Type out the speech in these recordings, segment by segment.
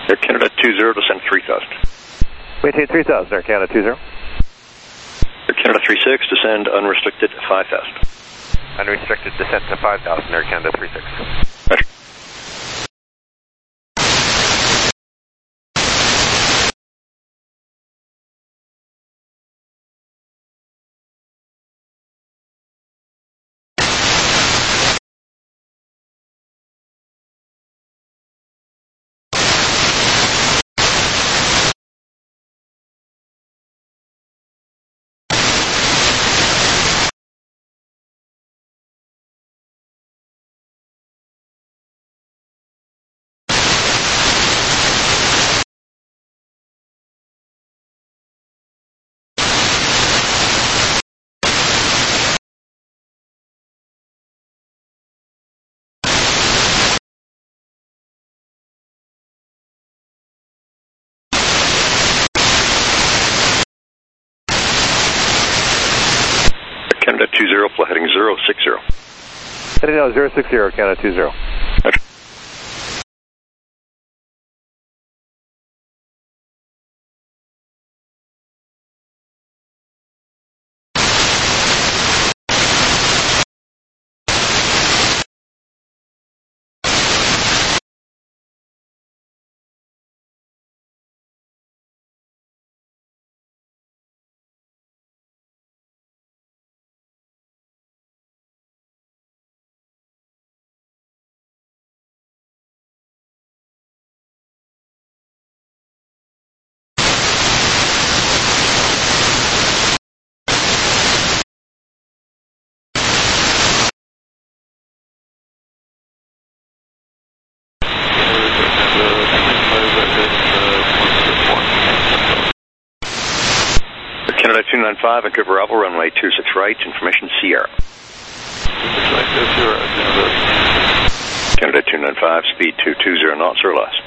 Air Canada 20, descend 3000. Maintain 3000, Air Canada 20. Air Canada 36, descend unrestricted 5000. Unrestricted descent to 5000, Air Canada 36. Roger. Canada 20, flight heading 060. Heading now 060, Canada 20. Roger. Canada 295, Vancouver Bravo, runway 26 right, information Sierra. Canada 295, speed 220 knots or less.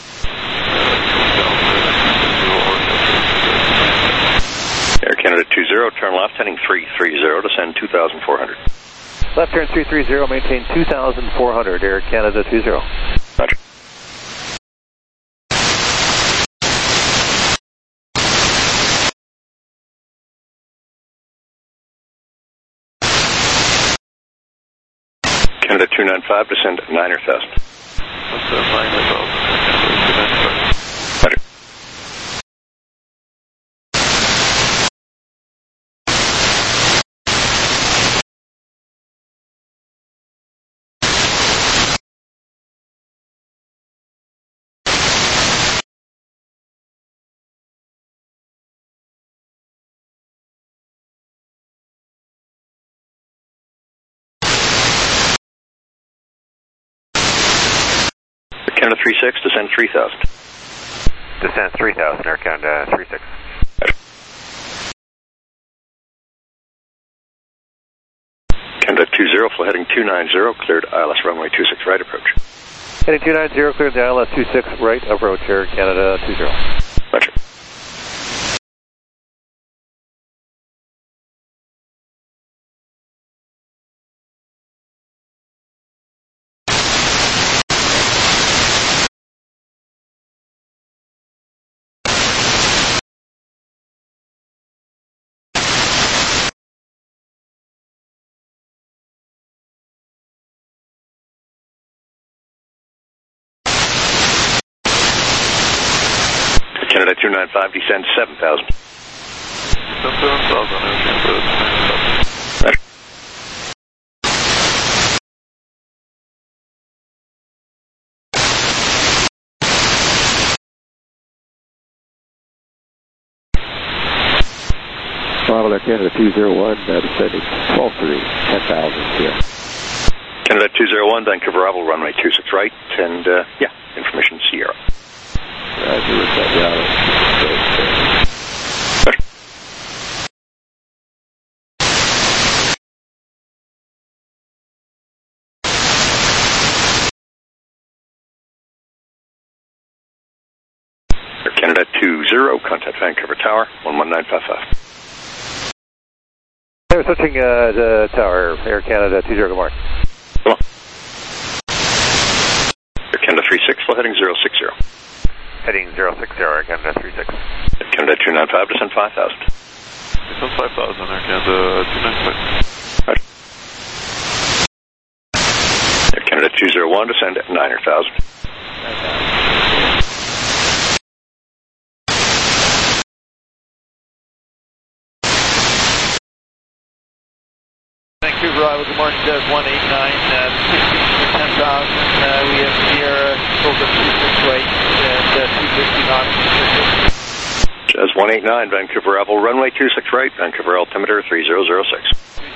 Air Canada 20, turn left, heading 330, descend 2400. Left turn 330, maintain 2400, Air Canada 20. Roger. Canada 295, descend 9000. Roger. Canada 36, descend 3000. Descent 3000, Air Canada 36. Roger. Canada 20, flight heading 290, cleared ILS runway 26 right approach. Heading 290, cleared the ILS 26 right approach, Air Canada 20. Roger. Canada 295, descend 7000. Roger. Bravo, Air Canada 201, descending 1230, 10,000 here. Canada 201, Vancouver Bravo, runway 26 right, and yeah, information Sierra. Roger, with that, yeah. Roger. Air Canada 20, contact Vancouver Tower, 11955. We're switching the tower, Air Canada 20, good morning. Come on. Air Canada 36, flight heading 060. Heading 060, Air Canada 36. Canada 295, descend 5,000. Descend 5,000, Air Canada 295. Roger. Air Canada 201, descend 9,000. Vancouver, Iowa, good morning, Des 189, 10,000, we have Sierra, Silver 26 right, and 250 knots. Jazz 189, Vancouver Apple, runway 26 right, Vancouver altimeter 3006.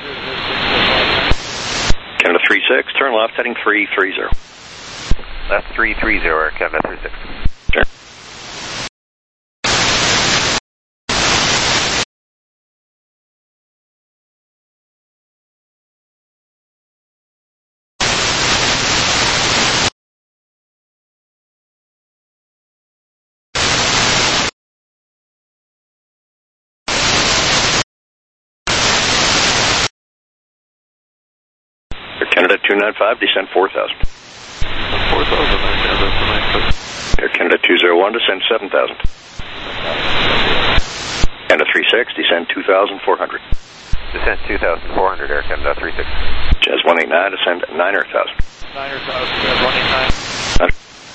Canada 36, turn left, heading 330. Left 330, Air Canada 36. Sure. Canada 295, descend 4,000. 4,000, Air Canada 296. Air Canada 201, descend 7,000. Canada 36, descend 2,400. Descent 2,400, Air Canada 36. Jazz 189, descend 9,000. 9,000, Jazz 189.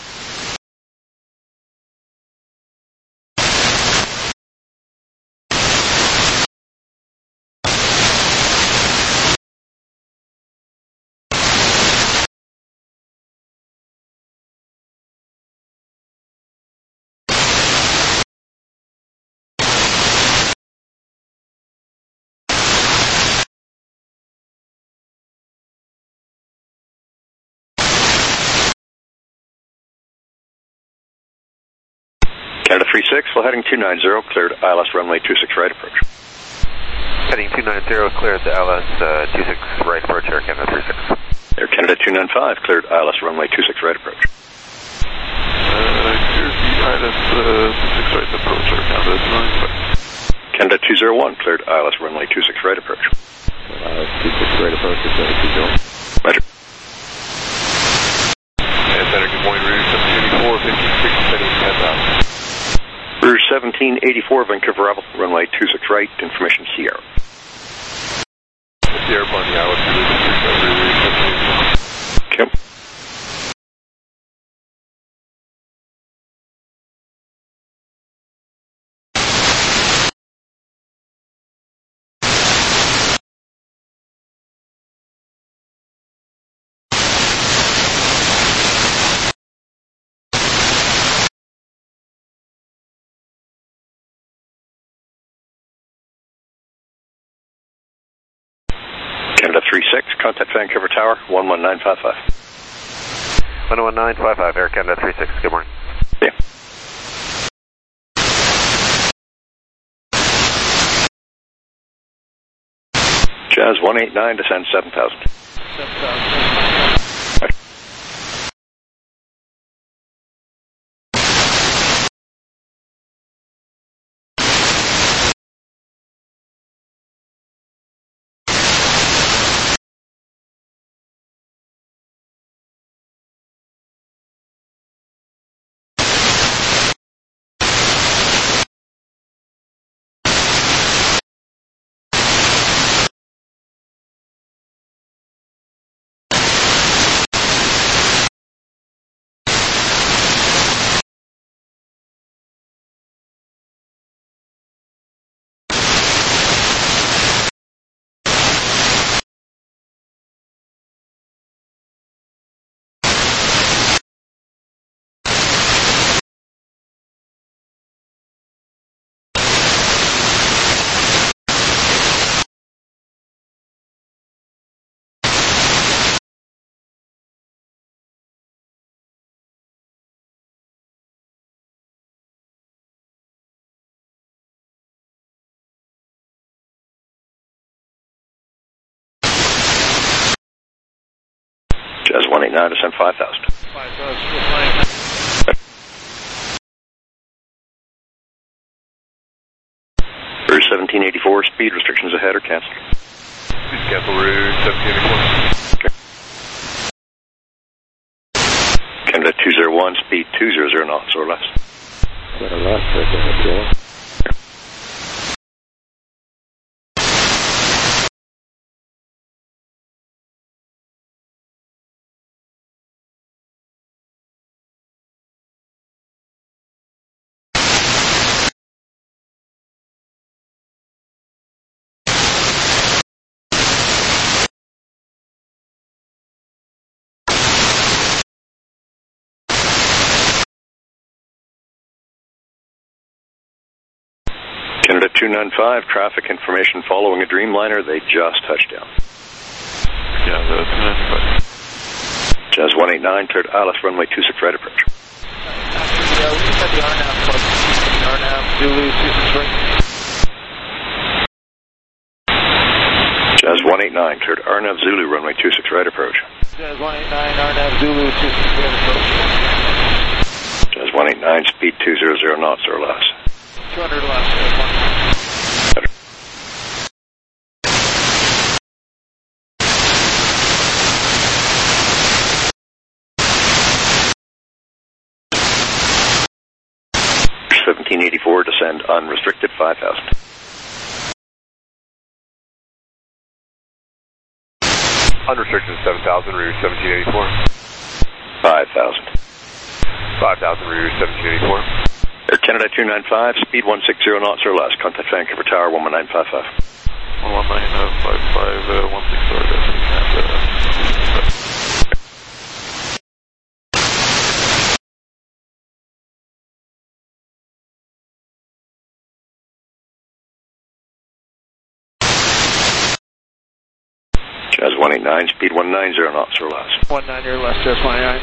Canada 36, full heading 290, cleared ILS runway 26 right approach. Heading 290, cleared the ILS 26 right approach, Air Canada 36. Air Canada 295, cleared ILS runway 26 right approach. Cleared the ILS 26 right approach, Air Canada 295. Canada 201, cleared ILS runway 26 right approach. 26 right approach, Canada 201. Roger. Center, good morning, Rouge 1784, 56, heading 10,000. Rouge 1784, Vancouver Apple, runway 26 right, information Sierra. Sierra Bunny, Iowa, Rouge 1784. Okay. Canada 36, contact Vancouver Tower, 11955. 11955, Air Canada 36, good morning. Yeah. Jazz 189, descend 7,000. 7,000. Jazz 189, descend 5,000. 5,000, good morning. Rouge 1784, speed restrictions ahead are canceled. Please cancel Rouge 1784. Okay. Canada 201, speed 200 knots or less. Center left, Canada 201. Canada 295, traffic information following a Dreamliner. They just touched down. Canada 295. Jazz 189, cleared Alice, runway 26 right approach. We just had the RNAV club. RNAV, Zulu, 26 right. Jazz 189, cleared RNAV Zulu, runway 26 right approach. Jazz 189, RNAV, Zulu, 26 right approach. Jazz 189, speed 200 knots or less. 200 left, Jazz 1. $17.84, descend unrestricted, 5,000. Unrestricted 7,000, route 1784. 5,000. 5,000, route 1784. Air Canada 295, speed 160 knots or less. Contact Vancouver Tower 11955. 11955, 116. Jazz 189, speed 190 knots or less. 190 or less, Jazz 189.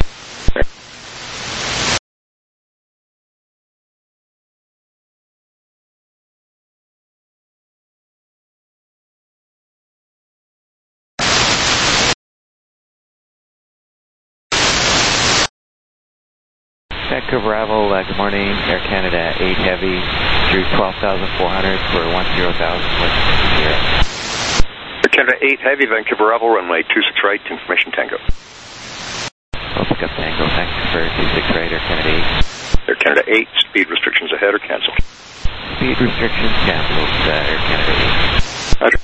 Vancouver Bravo, good morning. Air Canada 8 Heavy through 12,400 for 10,000 with 0. Air Canada 8 Heavy, Vancouver Bravo, runway 26 right, information Tango. We'll pick up Tango, thanks for 26 right, Air Canada 8. Air Canada 8, speed restrictions ahead or cancelled. Speed restrictions cancelled, Air Canada 8. Roger.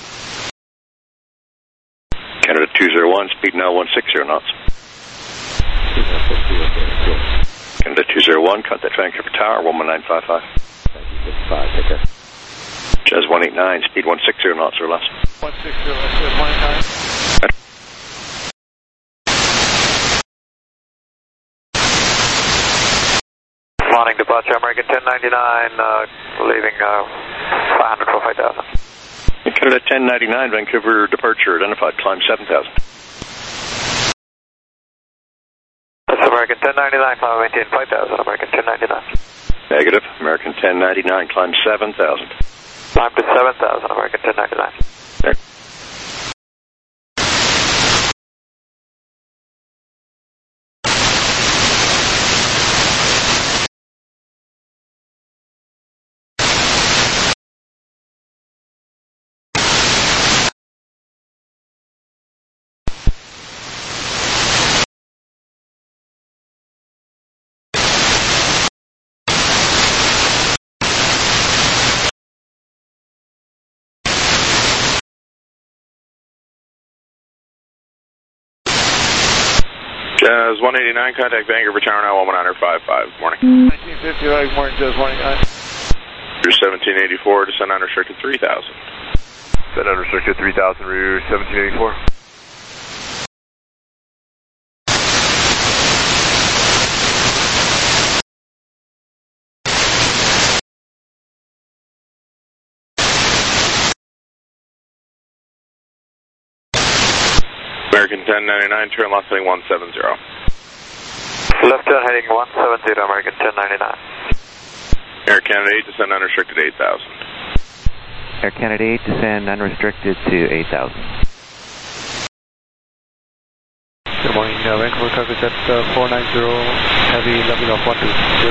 Canada 201, speed now 160 knots. Canada 201, contact Vancouver Tower 11955. 5, take care. Jazz 189, speed 160 knots or less. 160 or less, Jazz 189. Morning departure, American 1099, leaving 500 for 5,000. Canada 1099, Vancouver departure identified, climb 7,000. That's American 1099, climb maintain 5,000, American 1099. Negative, American 1099, climb 7,000. Climb to 7,000, American 1099. There. Jazz 189, contact Vancouver Tower now 11955. Morning. 1950, good morning, Jazz 189. Route 1784, descend unrestricted 3,000. Descend unrestricted 3,000, route 1784. American 1099, turn left heading 170. Left turn heading 170, American 1099. Air Canada 8, descend unrestricted 8,000. Air Canada 8, descend unrestricted to 8,000. Good morning, Vancouver Traffic Jet 490, heavy leveling off 120,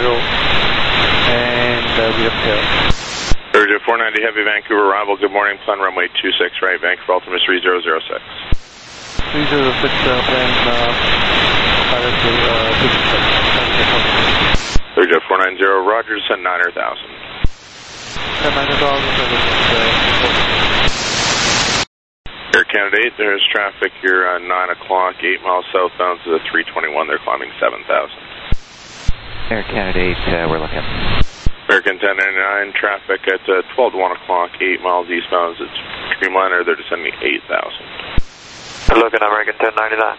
and we have tail. Urgent 490 Heavy, Vancouver arrival. Good morning, plan runway 26 right, Vancouver altimeter 3006. 306, plan pilot to 490, roger, descend 9,000. 9,000. Air Canada 8, there's traffic here on 9 o'clock, 8 miles southbound to the 321, they're climbing 7,000. Air Canada 8, we're looking. American 1099, traffic at 12 to 1 o'clock, 8 miles eastbound to Streamliner, they're descending 8,000. Looking American 1099.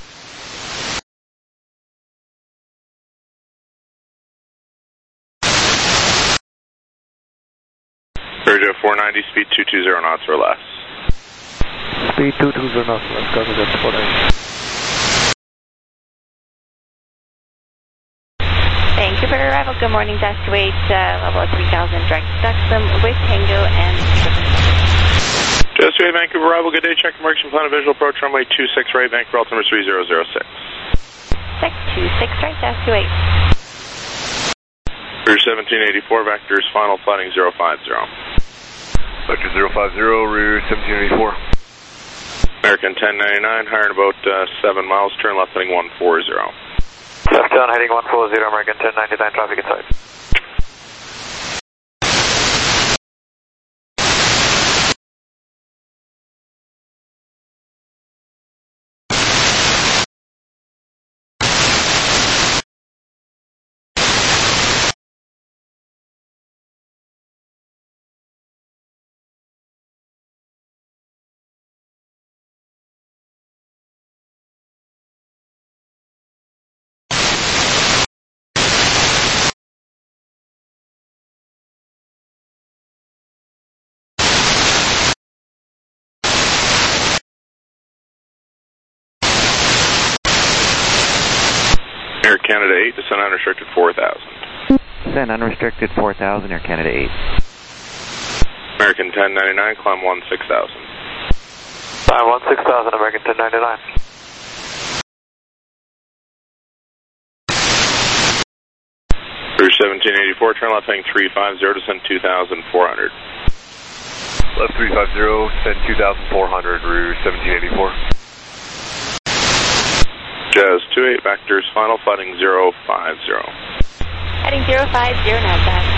Air 490, speed 220 knots or less. Speed 220 knots, let's go to the 490. Thank you for your arrival. Good morning, Dash 28, level 3000, direct Duxham with Tango and Dash 28, Vancouver arrival, good day, check emergency plan of visual approach, runway 26 right, Vancouver, altimeter 3006. Check 26 right, Dash 28. Route 1784, vectors, final flighting 050. Vector 050, Route 1784. American 1099, higher in about 7 miles, turn left heading 140. Left down, heading 140, American 1099, traffic inside. Air Canada 8, descend unrestricted 4,000. Descend unrestricted 4,000, Air Canada 8. American 1099, climb 16,000. Climb 16,000, American 1099. Route 1784, turn left heading 350, descend 2,400. Left 350, descend 2,400, Route 1784. Jazz 28, vectors, final flighting 050. Heading 050 now, Dash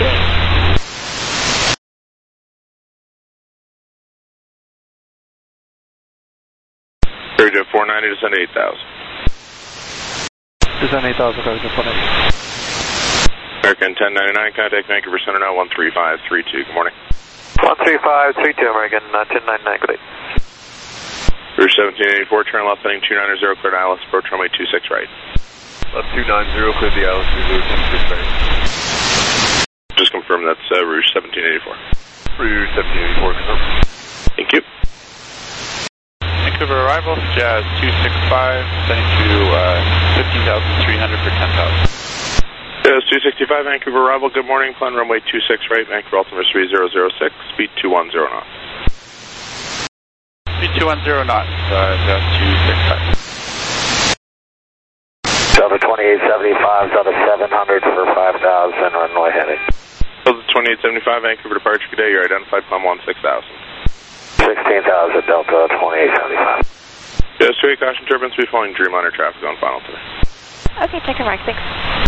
28. Air 490, descend 8,000. Descend 8,000, Carriage 490. American 1099, contact Vancouver Center now 13532, good morning. 13532, American 1099, good day. Route 1784, turn left heading 290, cleared ILS, approach runway 26 right. Left 290, cleared the ILS, 26 right. Just confirm that's Route 1784. Route 1784, confirm. Thank you. Vancouver arrival, Jazz 265, sending to 15,300 for 10,000. Jazz 265, Vancouver arrival, good morning, plan runway 26 right, Vancouver altimeter 3006, speed 210 knots. Speed 210 knots, Jazz 265. Delta 2875, Delta 700 for 5,000, runway heading. Delta 2875, Vancouver departure, good day, you're identified, climb 16,000. 16,000, Delta 2875. Jazz 28, caution turbulence, be following Dreamliner traffic on final today. Okay, check your mark 6.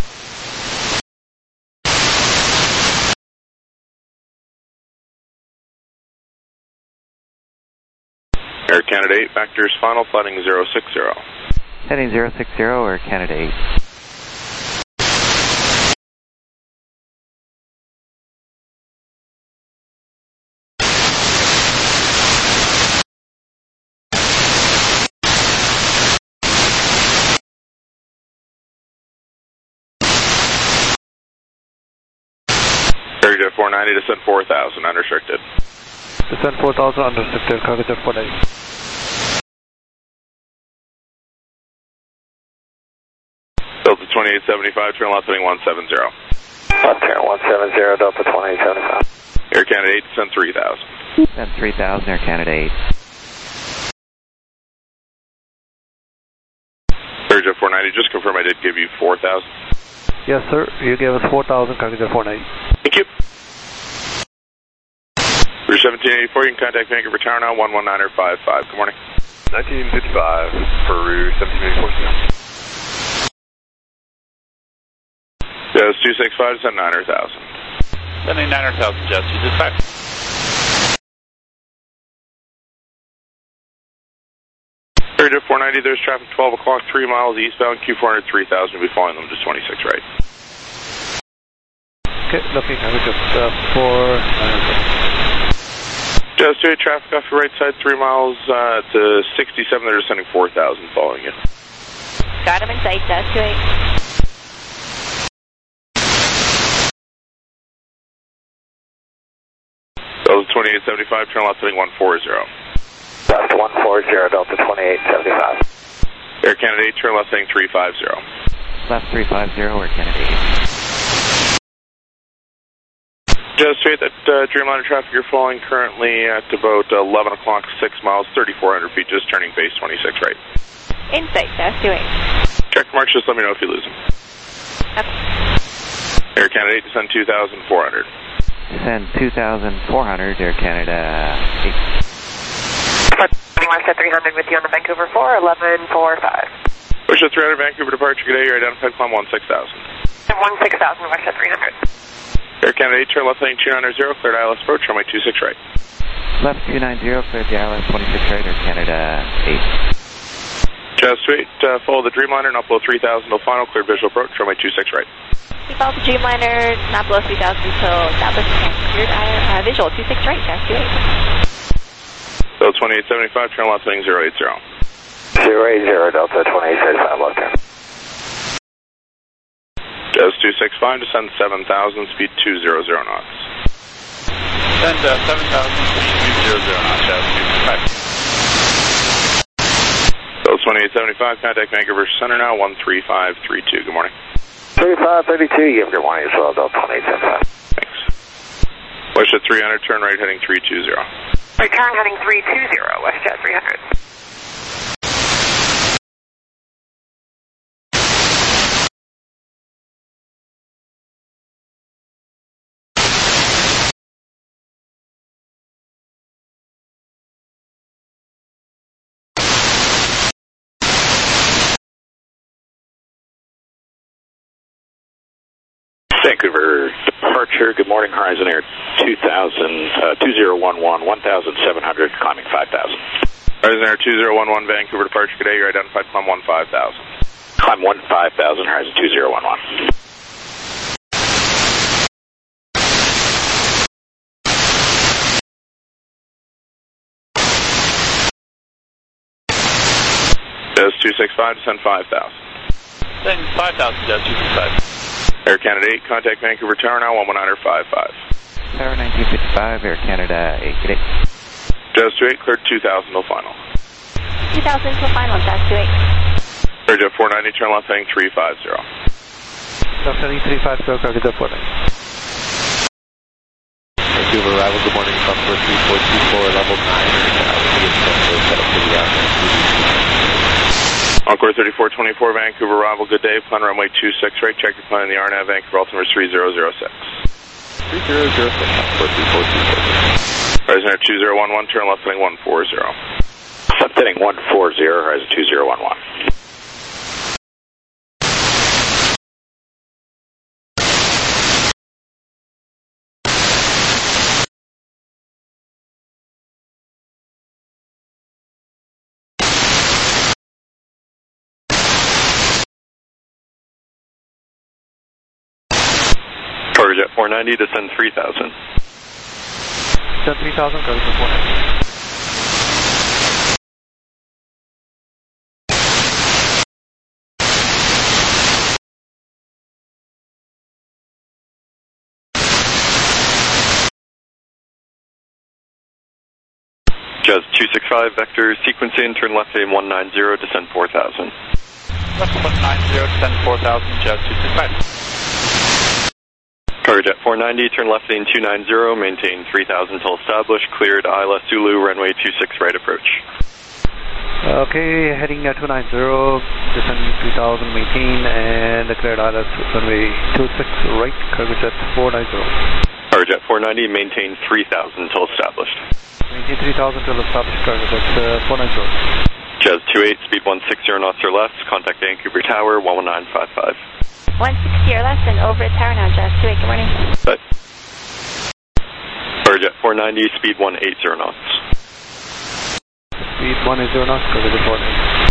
Air Canada 8, vectors, final flighting 060. Heading 060, Air Canada 8. Air 490, descend 4,000, unrestricted. Descend 4,000, unrestricted, Carriage 490. Delta 2875, turn left heading 170. Left turn 170, Delta 2875. Air Canada 8, descend 3,000. Descend 3,000, Air Canada 8. Air 490, just confirm I did give you 4,000. Yes, sir. You gave us 4,000, Carriage 490. Thank you. Route 1784, you can contact Vancouver Tower now, 11955. Good morning. 1955 for Route 1784. Jazz 265, descend 900,000. Sending 900,000, Jazz 265. Jet 490, there's traffic 12 o'clock, 3 miles eastbound, Q400 3000, we'll be following them, just 26 right. Okay, looking at it, 4. Jazz 28, traffic off your right side, 3 miles to 67, they're descending 4000, following you. Got him in sight, Jazz 28. Delta 2875, turn left heading 140. Left 140, Delta 2875. Air Canada 8, turn left heading 350. Left 350, Air Canada 8. Jazz 28, that Dreamliner traffic you're following currently at about 11 o'clock, 6 miles, 3,400 feet, just turning base 26 right. Insight, Jazz 28. Check marks, just let me know if you lose them. Okay. Air Canada 8, descend 2,400. Descend 2,400, Air Canada 8. Westjet 300 with you on the Vancouver 4, 1145. Westjet 300, Vancouver departure, good day, you're identified, climb 16,000. 16,000, Westjet 300. Air Canada 8, turn left heading 290, cleared ILS approach, runway 26 right. Left 290, cleared the ILS 26 right, Air Canada 8. Jazz 28, follow the Dreamliner, not below 3,000 till final, cleared visual approach, runway 26 right. We follow the Dreamliner, not below 3,000 until established and cleared visual, 26 right, Jazz 28. Delta 2875, turn left heading 080. 080, Delta 2875, left turn. Jazz 265, descend 7,000, speed 200 knots. Send 7,000, speed 200 knots, Jazz 265. Delta 2875, contact Vancouver Center now, 13532, good morning. 3532, you have good morning as well, Delta 2875. Thanks. Westjet 300, turn right heading 320. Return heading 320, Westjet 300. Vancouver departure, good morning, Horizon Air 2011, 1,700, climbing 5,000. Horizon Air 2011, Vancouver departure, good day, you're identified, climb 15,000. Climb 15,000, Horizon 2011. Jazz 265, descend 5,000. Send 5,000, Jazz 265. Air Canada 8, contact Vancouver Tower now, 11955. Tower 1955, Air Canada 8, good day. Jazz 28, cleared 2,000 till final. 2,000 till final, Jazz 28. Jet 490, turn left heading 350. Left heading 350, Calcutta 490. Vancouver arrival, good morning, Buffalo 3424, level 9, set up for the Encore 3424, Vancouver arrival, good day, plan runway 26 right, check your plan in the RNAV, Vancouver altimeter 3006. 3006, Encore 3424. Horizon Air 2011, turn left heading 140. Left heading 140, Horizon 2011. Jet 490, descend 3,000. Descend 3,000, Calcutta 490. Jazz 265, vector sequencing, turn left heading 190, descend 4,000. Left 190, descend 4,000, Jazz 265. Jet 490, turn left heading 290, maintain 3,000 till established, cleared ILS Zulu, runway 26 right approach. Okay, heading 290, descend 3,000, maintain, and cleared ILS runway 26 right, cargo jet 490. Cargo jet 490, maintain 3,000 till established. Maintain 3,000 till established, cargo jet 490. Jazz 28, speed 160 knots or less, contact Vancouver Tower, 11955. 160 or less and over at Tower now, Jazz 28, good morning. Bye. Jet 490, speed 180 knots. Speed 180 knots, Cargojet 490.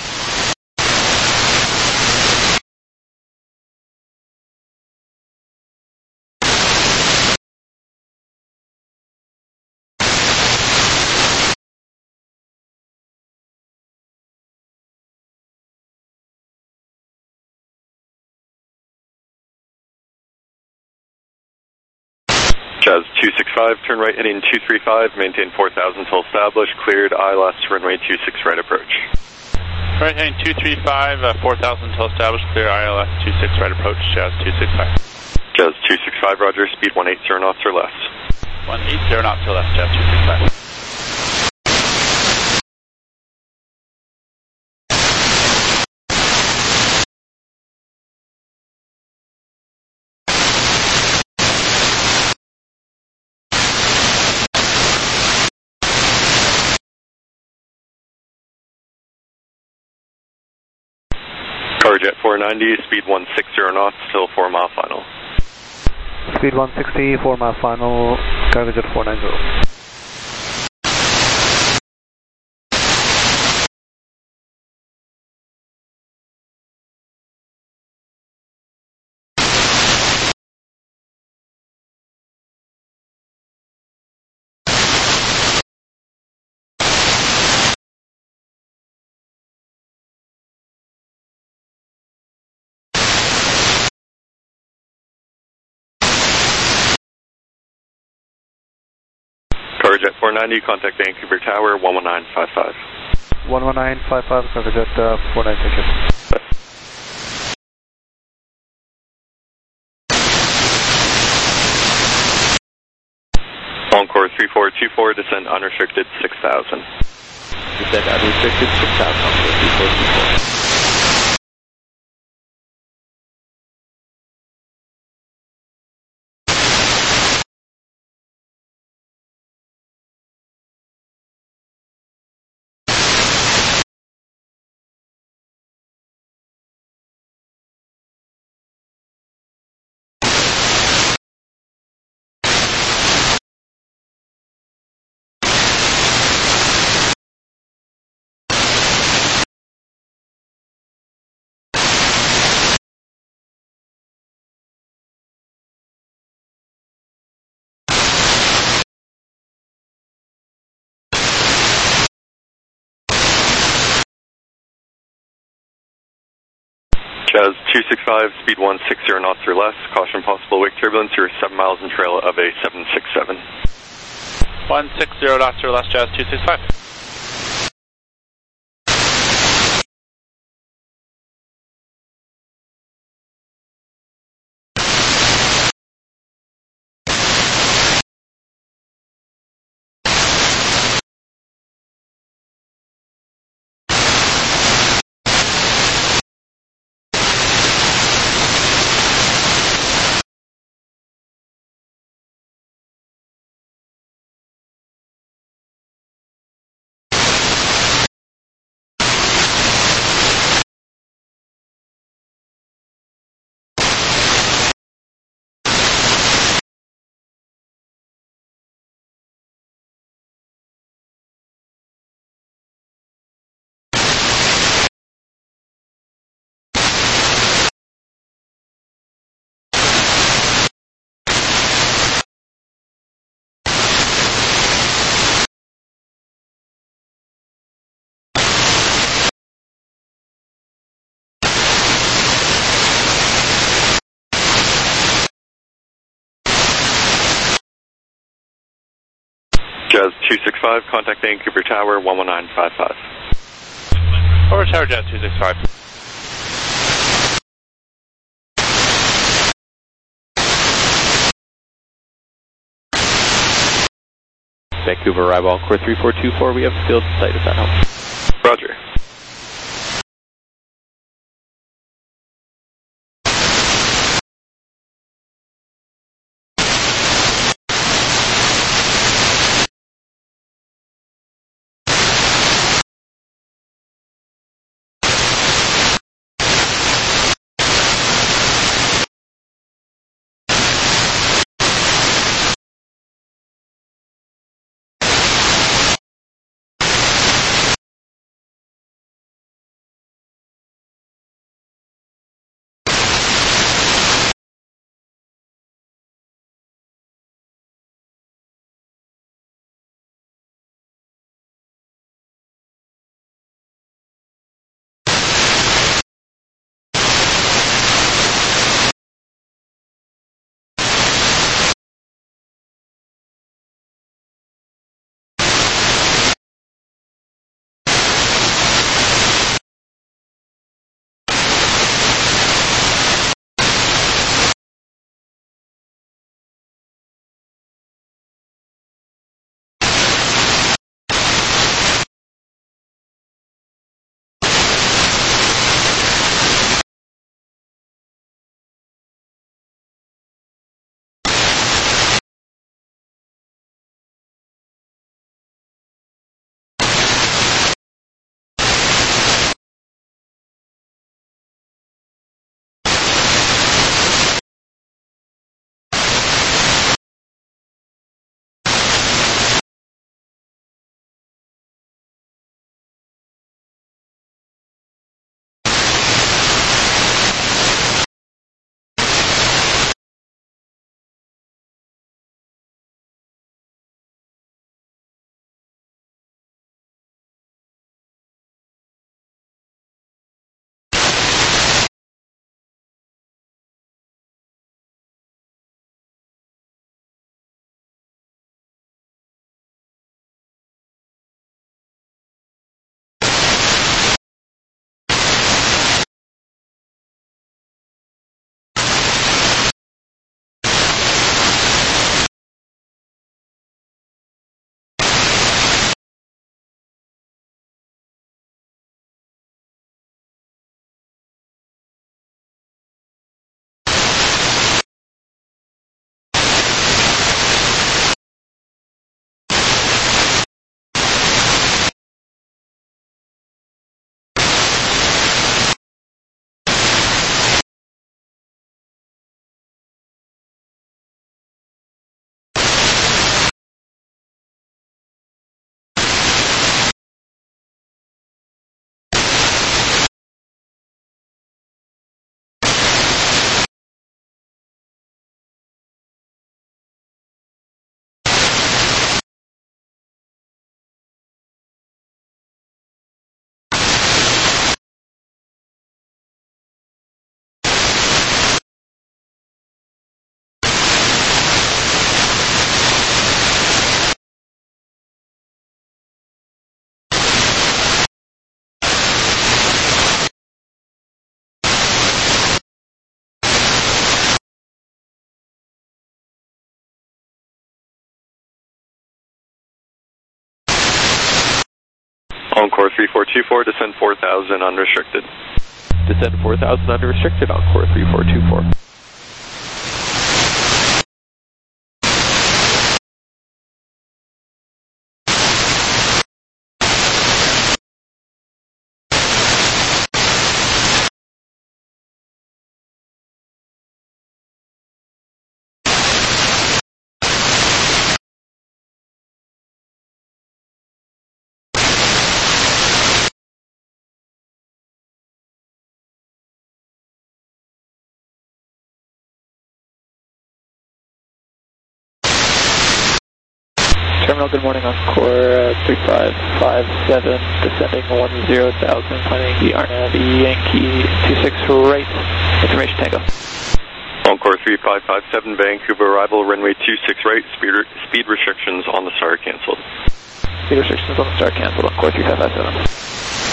Jazz 265, turn right heading 235, maintain 4000 till established, cleared, ILS, runway 26 right approach. Right heading 235, 4000 till established, clear ILS 26 right approach, Jazz 265. Jazz 265, roger, speed 180 knots or less. 180 knots or less, Jazz 265. Cargojet 490, speed 160 knots till 4 mile final. Speed 160, 4 mile final, Cargojet 490. Cargojet 490, contact Vancouver Tower, 11955. 11955, Cargojet 490, thank you. Encore 3424, descend unrestricted 6000. Descend unrestricted 6,000, Encore 3424. Jazz 265, speed 160 knots or less, caution possible wake turbulence, you're 7 miles in trail of a 767. 160 knots or less, Jazz 265. Jazz 265, contact Vancouver Tower, 11955. Over Tower, Jazz 265. Vancouver arrival, Encore 3424, we have field sight, if that helps. Roger. Encore 3424, descend 4,000 unrestricted. Descend 4,000 unrestricted, Encore 3424. Terminal, good morning, Encore 3557, descending 10,000, climbing the Arnav Yankee 26 right, information Tango. Encore 3557, Vancouver arrival, runway 26 right, speed restrictions on the start canceled. Speed restrictions on the start canceled, Encore 3557.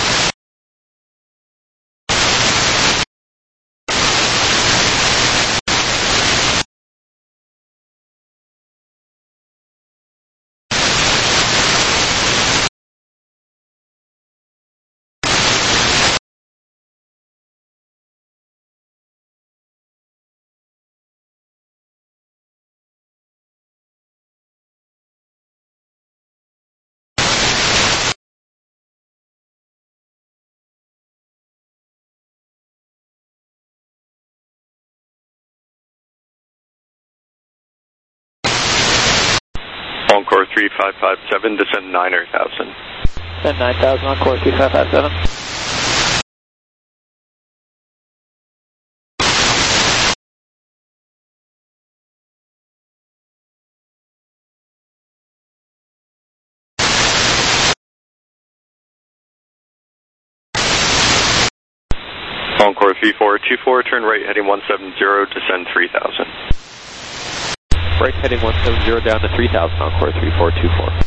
Encore 3557, descend 9,000. Descend 9,000, Encore 3557. Encore 3424, turn right heading 170, descend 3,000. Right heading 170 down to 3,000, Encore 3424.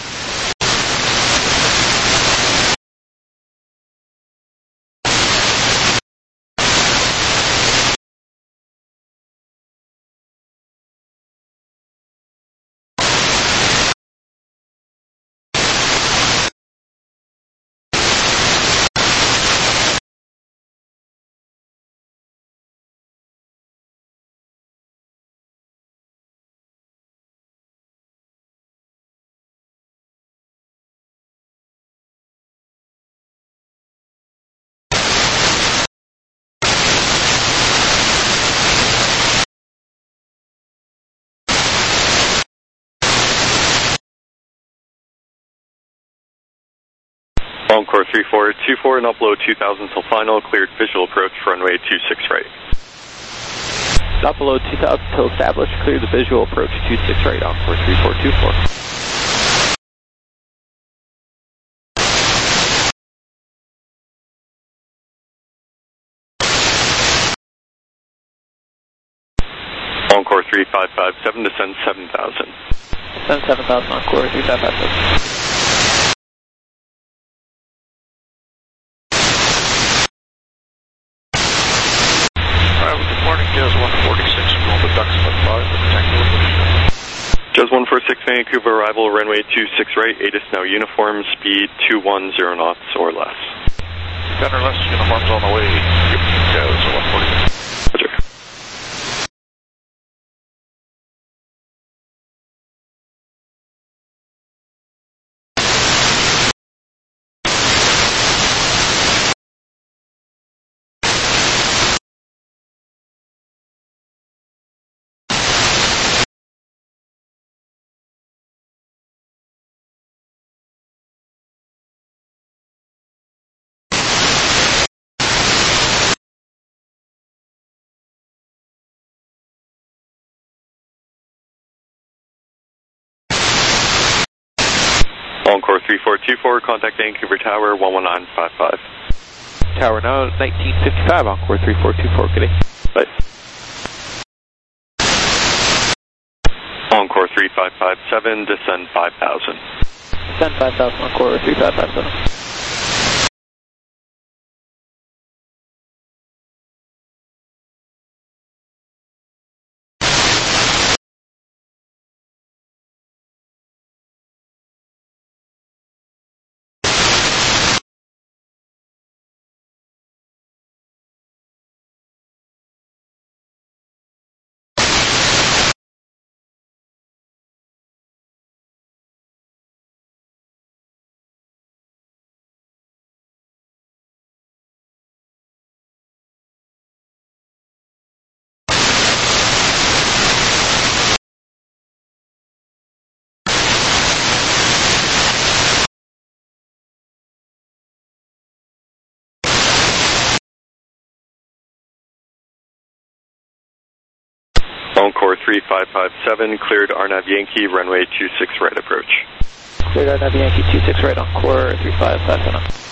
Encore 3424 and upload 2000 till final, cleared visual approach for runway 26 right. Upload 2000 till established, clear the visual approach 26 right, Encore 3424. Encore 3557, descend 7,000. Descend 7,000, Encore 3557. Jazz 146, going to Ducks 5 with Tango. Jazz 146, Vancouver arrival, runway 26 right, ATIS now uniform, speed 210 knots or less. 10 or less, uniforms on the way. Jazz 146. Roger. Encore 3424, contact Vancouver Tower 11955. Tower now 1955, Encore 3424, good day. Bye. Encore 3557, descend 5,000. Descend 5,000, Encore 3557. Encore 3557, cleared RNAV Yankee, runway 26 right approach. Cleared RNAV Yankee 26 right, Encore 3557.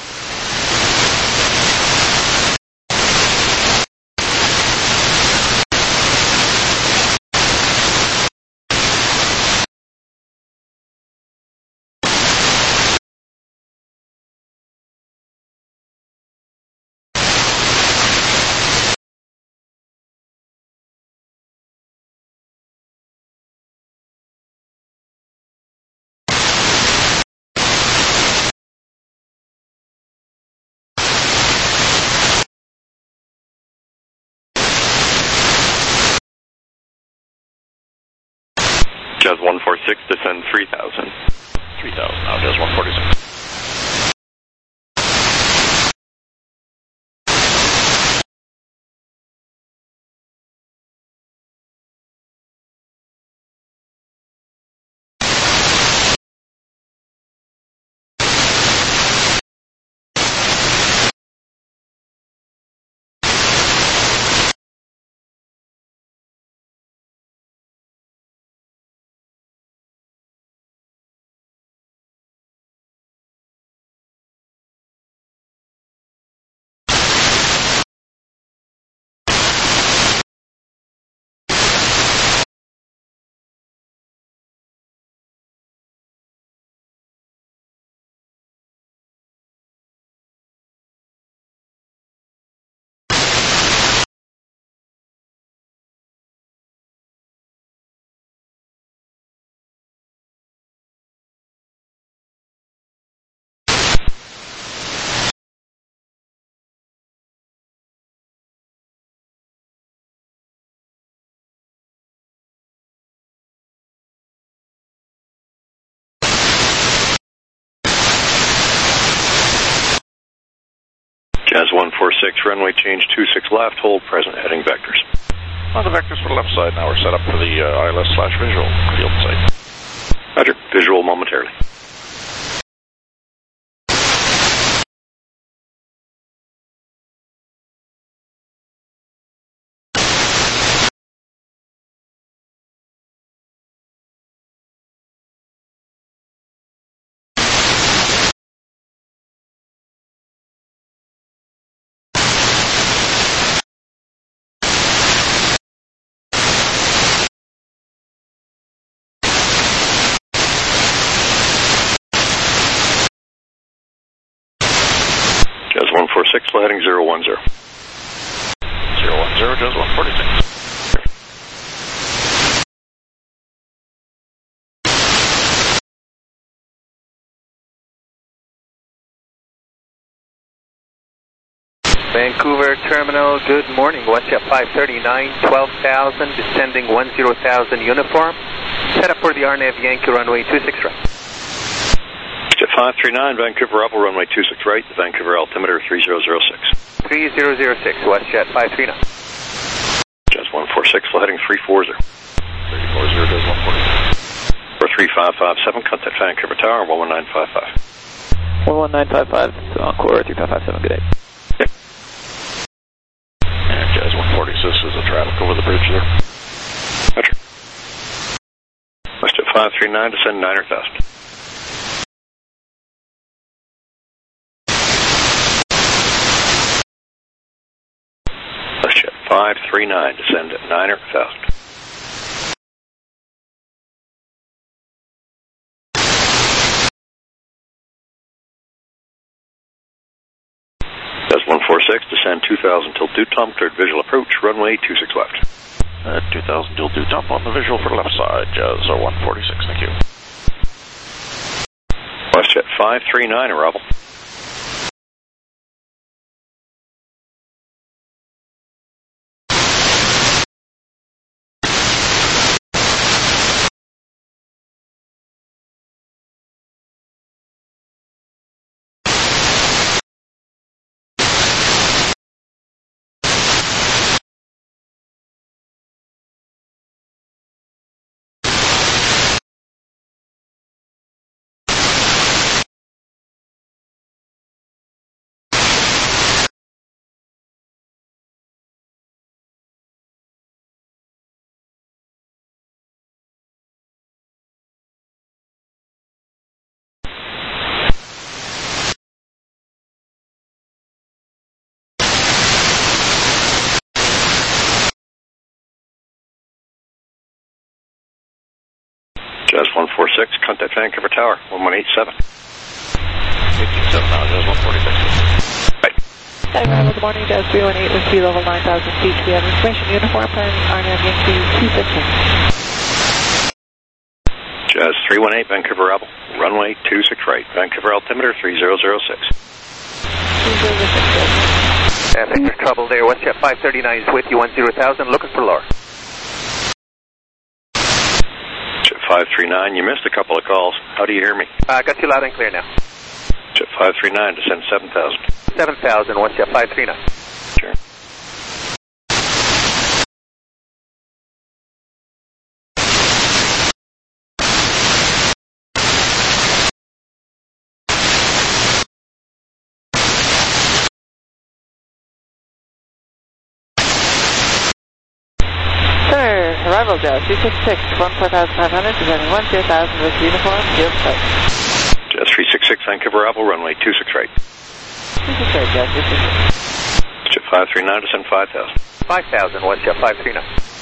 Jazz 146, descend 3000. 3000, now Jazz 146. Jazz 146, runway change 26 left, hold present heading vectors. On the vectors for the left side, now we're set up for the ILS/visual field site. Roger, visual momentarily. Jazz 146, flight heading 010. 010, Jazz 146. Vancouver Terminal, good morning. WestJet 539, 12,000, descending 10,000 uniform. Set up for the RNAV Yankee runway 26 right. WestJet 539, Vancouver Apple runway 26 right, Vancouver altimeter 3006. 3006, WestJet 539. Jazz 146, flight heading 340. 340, Jazz 146. For 3557, contact Vancouver Tower 11955. 11955, so Encore 3557, good day. And Jazz 146 is the traffic over the bridge there. Roger. WestJet 539, descend 9,000. WestJet 539, descend at 9,000. Jazz 146, descend 2,000 till due time, cleared visual approach, runway 26 left. 2000 till due dump on the visual for the left side, Jazz 146, thank you. WestJet 539, arrival. Jazz 146, contact Vancouver Tower, 1187. 187 now, Jazz 146. Right. Arrival, good morning, Jazz 318 with sea level 9,000 feet. We have information uniform plan RNAV Yankee 266. Jazz 318, Vancouver Rebel, runway 26 right, Vancouver altimeter 3006. 3006, I think there's trouble there. WestJet 539 is with you, 10,000, looking for Laura. Jet 539, you missed a couple of calls. How do you hear me? I got you loud and clear now. Jet 539, descend 7,000. 7,000, WestJet 539. Sure. Arrival Jazz 366, 14,500, descending 10,000 with uniform, field site. Jazz 366, Vancouver Rebel, runway 26 right. 26 right, Jazz 366. Jet 539, descend 5,000. 5,000, WestJet 539.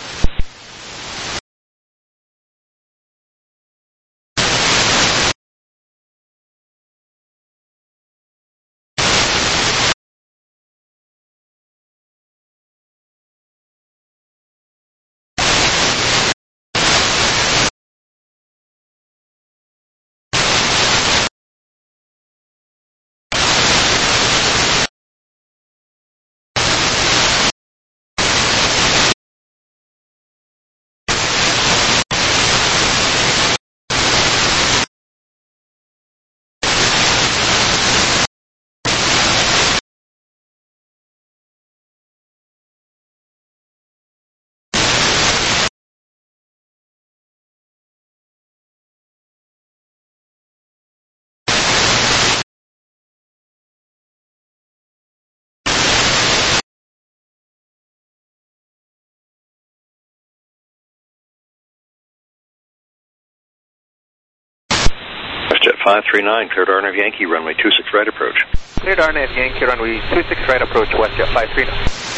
WestJet 539, cleared RNAV Yankee, runway 26 right approach. Cleared RNAV Yankee, runway 26 right approach, WestJet 539.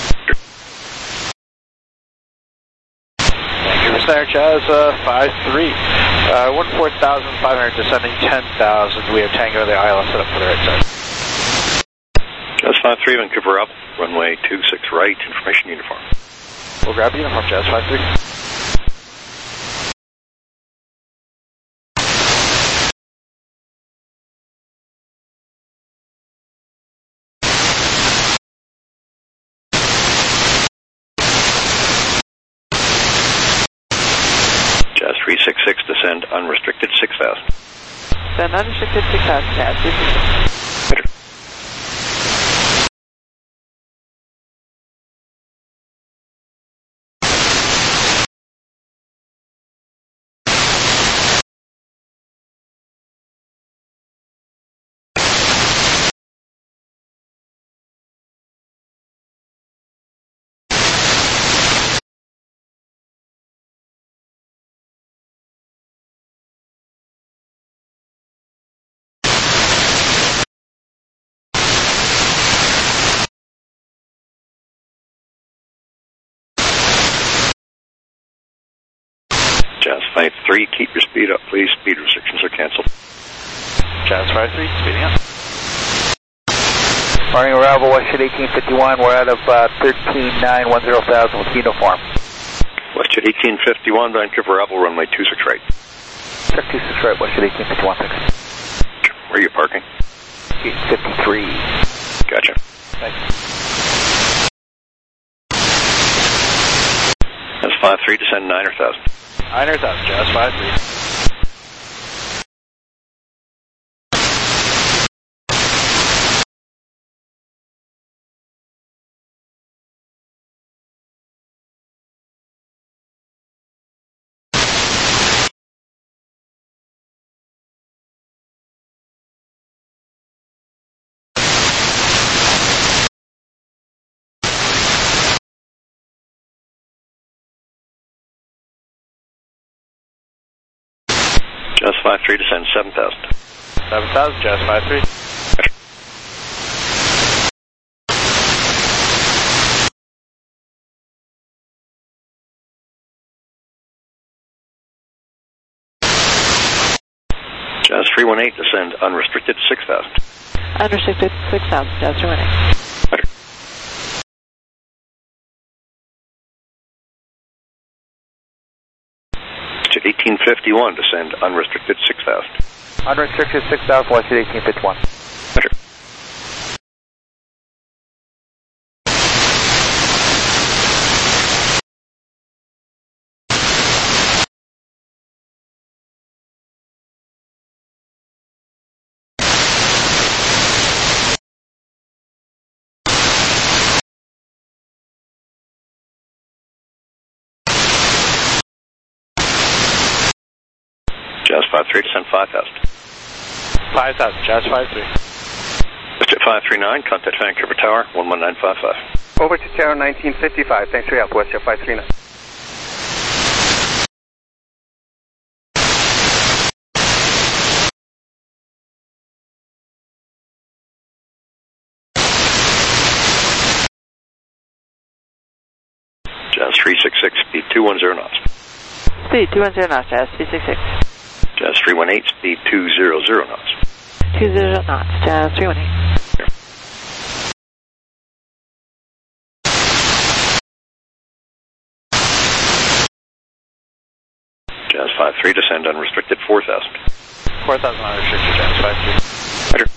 Vancouver Center, Jazz 53. 14,500, descending 10,000. We have Tango, the ILS set up for the right side. Jazz 53, Vancouver up, runway 26 right, information uniform. We'll grab the uniform, Jazz 53. Jazz 366, descend unrestricted 6,000. Descend unrestricted 6,000, Jazz 366. Jazz 53, keep your speed up, please. Speed restrictions are canceled. Jazz 53, speeding up. Morning, arrival, WestJet 1851. We're out of 13,910,000 with uniform. WestJet 1851, Vancouver Rebel, runway 26 right. Check 26 right, WestJet 1851, thanks. Where are you parking? 53. Gotcha. Thanks. That's 53, descend 9 or 1,000. 9 or 1,000, Jazz 53. Jazz 53, descend 7,000. 7,000, Jazz 53. 318, descend unrestricted 6,000. Unrestricted 6,000, Jazz 318. Roger. To 1851, descend unrestricted 6,000. Unrestricted 6,000, watch at 1851. Roger. Jazz 53, descend 5,000. 5,000, Jazz 53. Jet 539, contact Vancouver Tower, 11955. Over to Tower 1955. Thanks for your help, WestJet 539. Jazz 366, speed 210 knots. Speed 210 knots, Jazz 366. Jazz 318, speed 200 knots. 20 knots, Jazz 318. Jazz 53, descend unrestricted 4,000. 4,000 unrestricted, Jazz 53. Roger.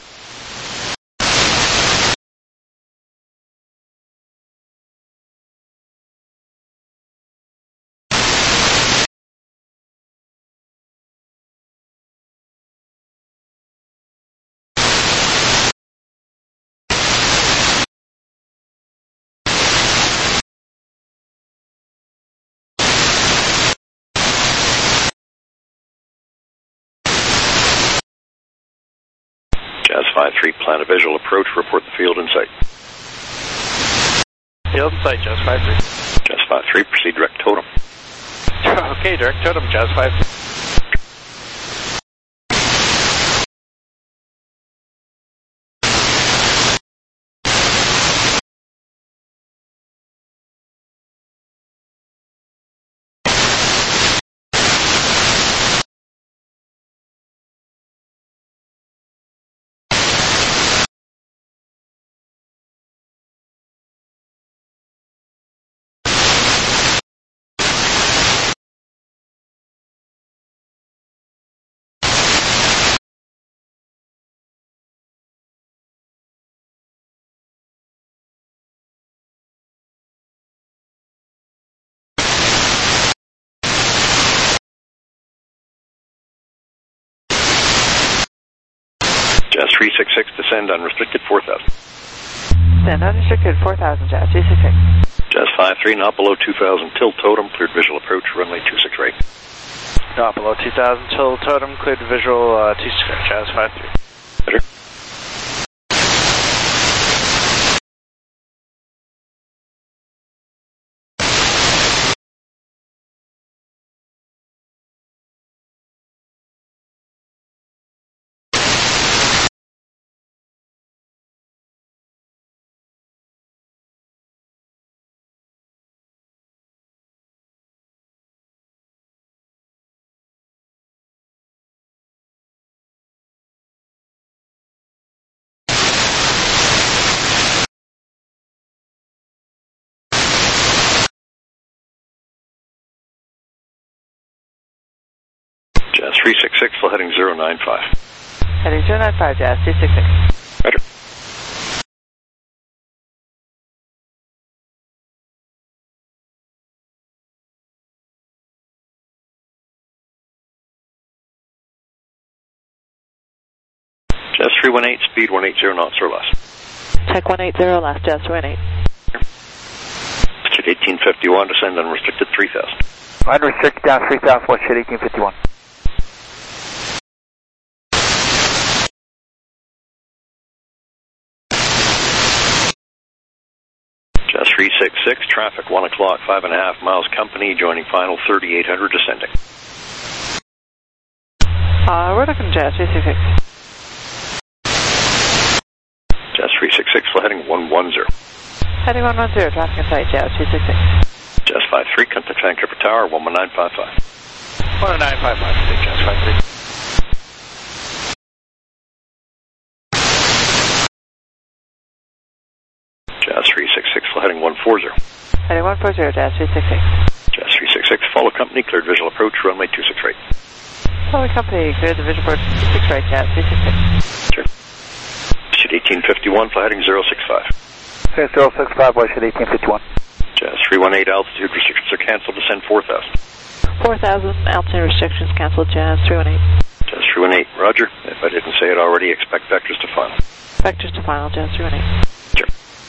Jazz 53, plan a visual approach, report the field in sight. Field in sight, Jazz 53. Jazz 53, proceed direct totem. Okay, direct totem, Jazz 53. Jazz 366, descend unrestricted 4,000. Descend unrestricted 4,000, Jazz 366. Jazz 53, not below 2,000, tilt totem, cleared visual approach, runway 26 right. Not below 2,000, till totem, cleared visual, 26 right, Jazz 53. Roger. Jazz 366, full heading 095. Heading 095, Jazz 366. Roger. Jazz 318, speed 180 knots or less. Check 180 last, Jazz 318. Jet 1851, descend unrestricted 3,000. Unrestricted down 3,000, watch at 1851. Jazz 366, traffic 1 o'clock, 5.5 miles, company, joining final 3800, descending. We're looking Jazz 366. Jazz 366, full heading 110. Heading 110, traffic in sight, Jazz 366. Jazz 53, contact Vancouver Tower, 11955. 11955, Jazz 53. Heading 140, Jazz 366. Jazz 366, follow company, cleared visual approach, runway 26 right. Follow company, cleared the visual approach, 26 right, Jazz 366. Sure. Shoot 1851, fly heading 065. Okay, 065, Westwood 1851. Jazz 318, altitude restrictions are canceled, descend 4,000. 4,000, altitude restrictions canceled, Jazz 318. Jazz 318, roger. If I didn't say it already, expect vectors to final. Vectors to final, Jazz 318. Sure.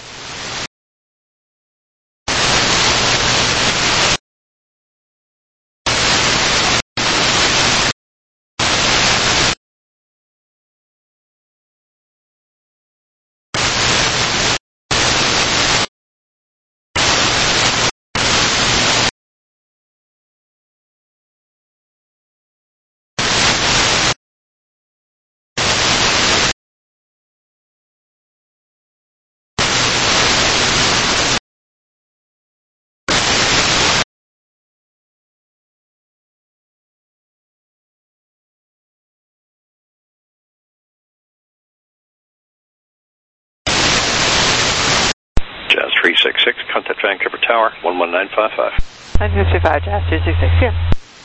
Jazz 366, contact Vancouver Tower, 11955. 955, Jazz 266, here.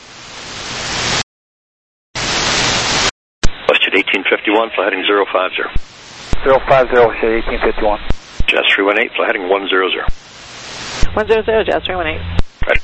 Westwood 1851, fly heading 050. 050, Westwood 1851. Jazz 318, fly heading 100. 100, Jazz 318. Right.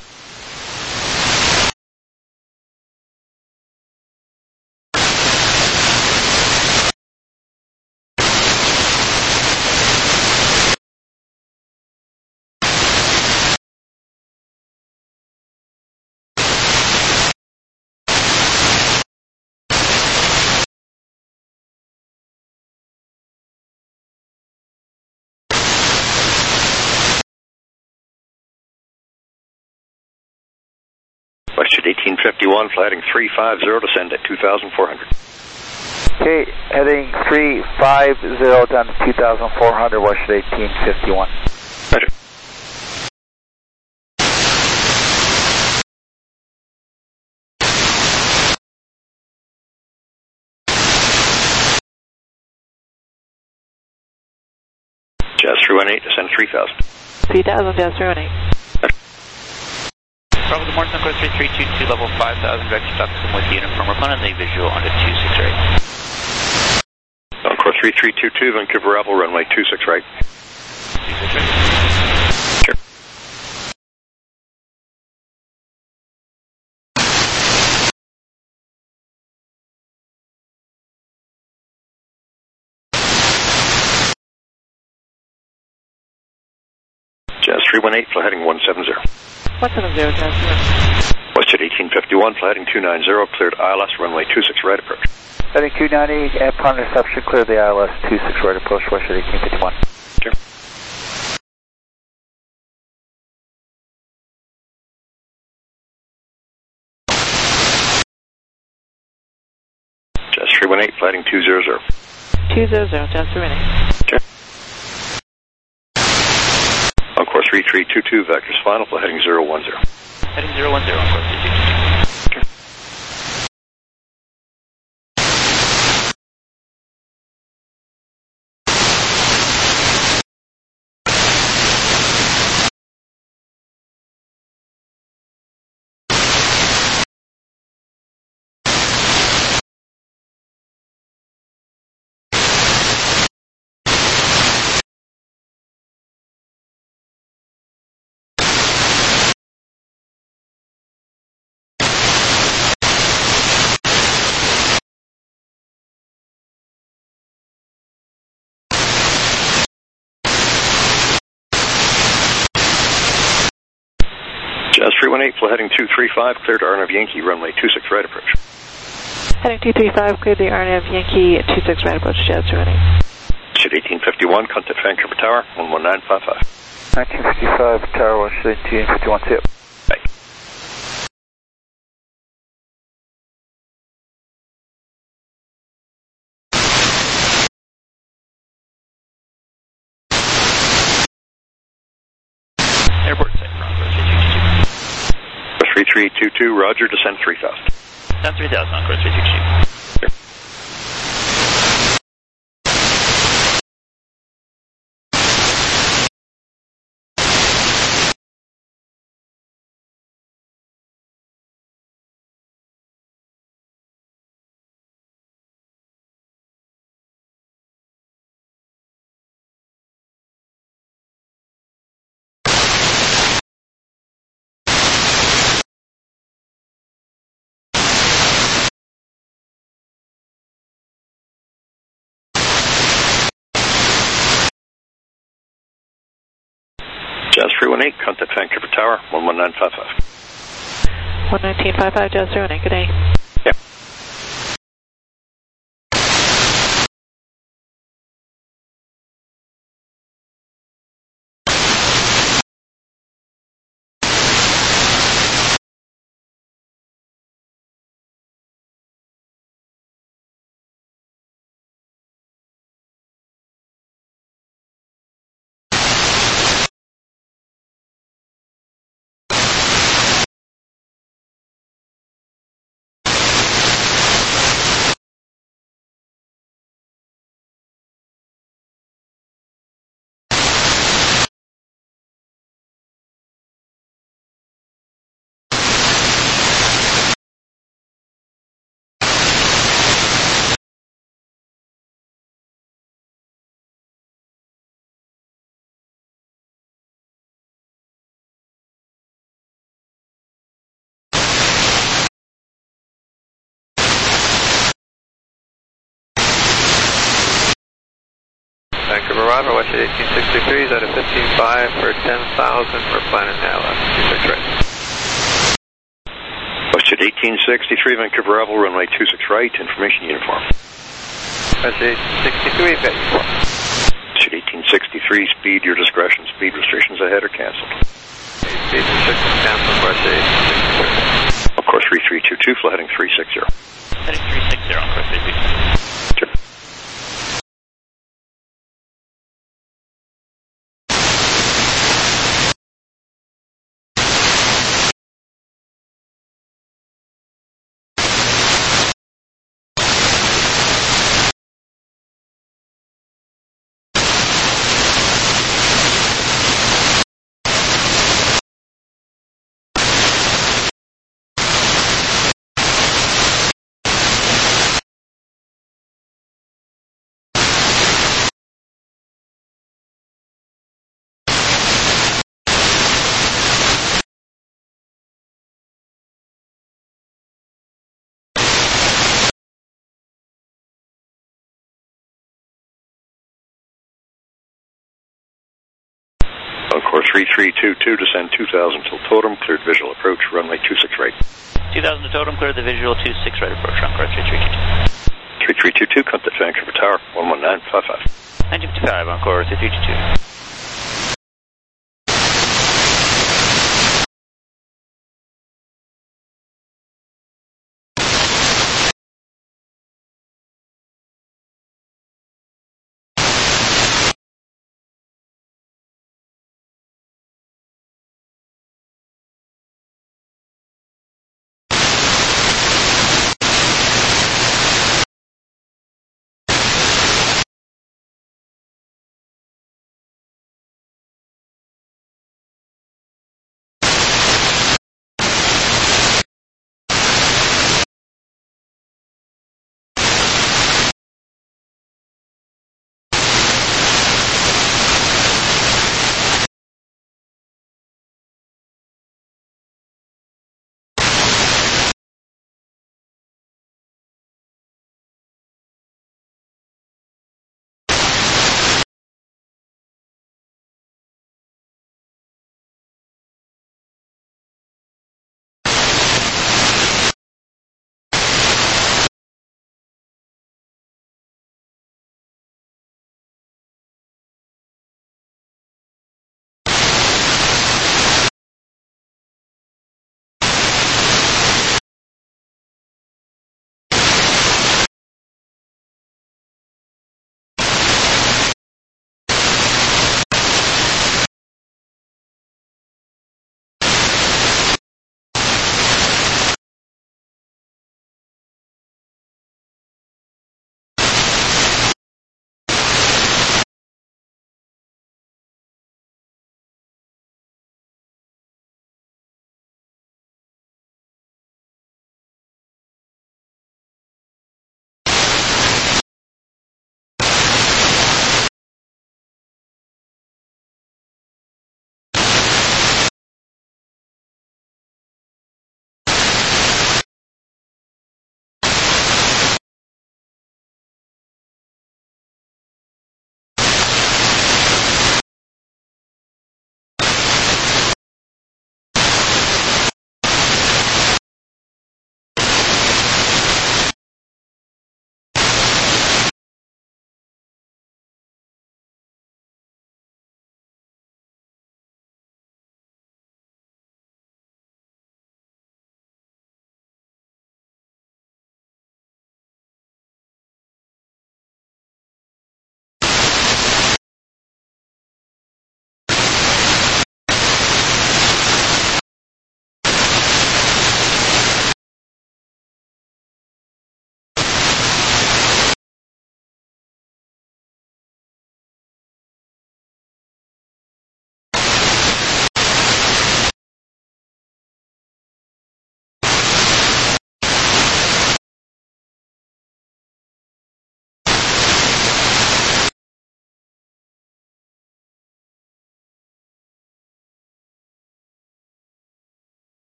Westwood 1851, fly heading 350, descend at 2,400. Okay, heading 350 down to 2,400, Westwood 1851. Roger. Jazz 318, descend 3,000. 3,000, Jazz 318. Bravo, good morning, Suncoast 3322, level 5,000, vector Stockton with the uniform. We're planning the visual onto 26 right. Encore 3322, Vancouver Rebel, runway 26 right. 26 right. Sure. Jazz 318, fly heading 170. 170, Jazz 318. Westwood 1851, fly heading 290, cleared ILS, runway 26 right approach. Heading 290, upon reception, clear the ILS 26 right approach, Westwood 1851. Sure. Jazz 318, fly heading 200. 200, Jazz 318. Okay. Encore 3322, vectors final, fly heading 010. Heading 010, Encore 3322. Okay. Jazz 318, fly heading 235, cleared RNAV Yankee, runway 26 right approach. Heading 235, cleared the RNAV Yankee 26 right approach, Jazz 318. Shoot 1851, contact Vancouver Tower, 11955. 1955, Tower, Westwood 1851, tip. Bye. Airport site, Encore 3322. 3322, roger, descend 3,000. Descend 3,000, Encore 3322. 318, contact Vancouver Tower, 11955. 11955, Jazz 318, good day. Yeah. Vancouver Roger, Westjet 1863 is at a 15.5 for 10,000. We're planning now, 26 right. Westjet 1863, Vancouver Roger, runway 26 right, information uniform. Westjet 1863, vet uniform. Westjet 1863, speed, your discretion, speed restrictions ahead are cancelled. Speed restrictions cancelled, Westjet 1863. Of course, 3322, flight heading 360. Heading 360, on course 360. Sure. On course 3322, descend 2000 till totem, cleared visual approach, runway 26 right. 2000 to totem, clear the visual 26 right approach, on course 3322, 3322. contact Vancouver Tower, 11955. 1955, on course 3322.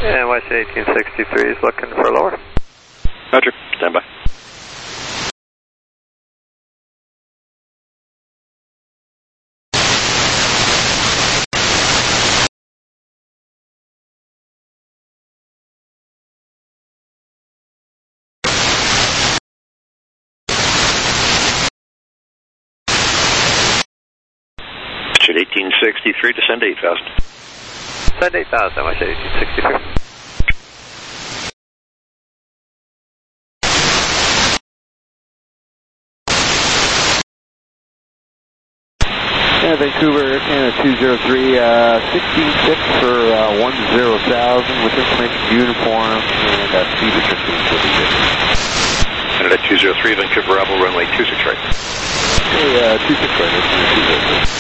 And West 1863 is looking for lower. Roger, stand by. At 1863, descend 8,000. Send 8,000, West 1863. Vancouver, Canada 203, 16-6 for 10,000 with information uniform and speed restrictions will be good. Canada 203, Vancouver Rebel, runway 26 right. Hey, 26 right, that's 203.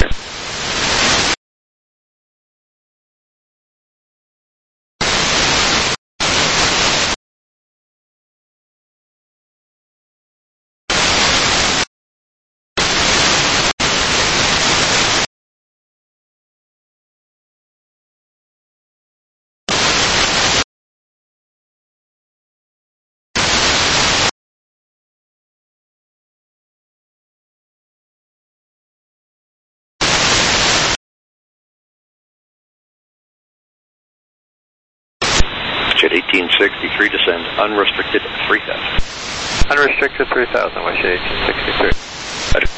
At 1863, descend unrestricted 3,000. Unrestricted 3,000, West 1863. Roger.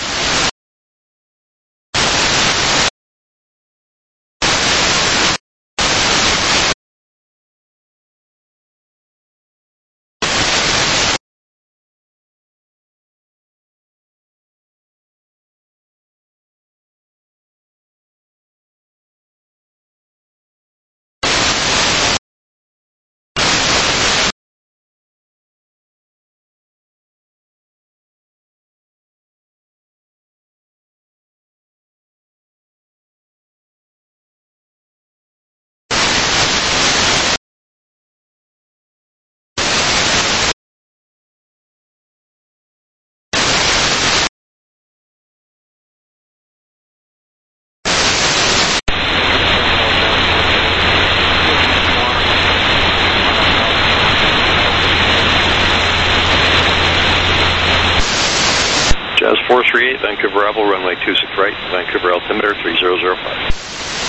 Jazz 438, Vancouver Rebel, runway 26 right, Vancouver altimeter 3005.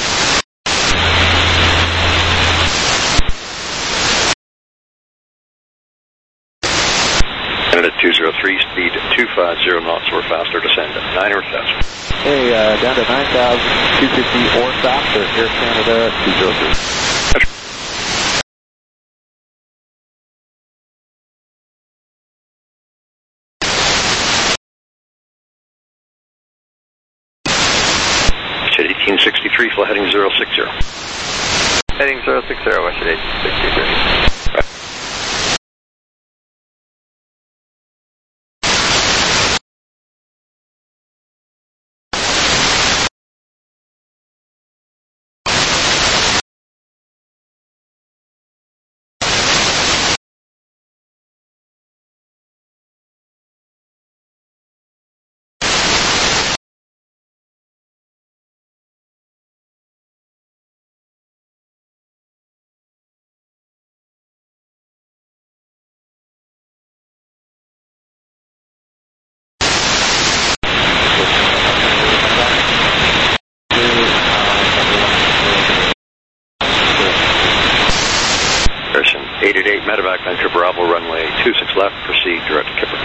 Canada 203, speed 250 knots or faster, descend at 9 or 1,000. Hey, down to 9,250 or faster, Air Canada 203. At 1863, flight heading 060. Heading 060, West 1863. Right. Person 888, medevac, Vancouver Bravo, runway 26 left, proceed direct to Kipper.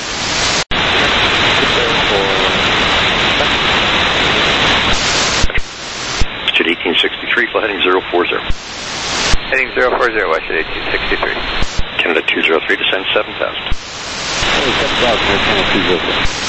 At 1863, flight heading 040. Heading 040, West 1863. Canada 203, descend 7,000. Hey, 7,000, Canada 203.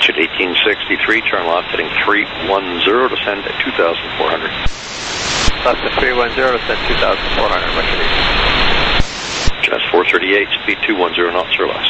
Westjet 1863, turn left heading 310, descend at 2,400. Left at 310, descend 2,400, Westjet 1863. Jazz 438, speed 210 knots or less.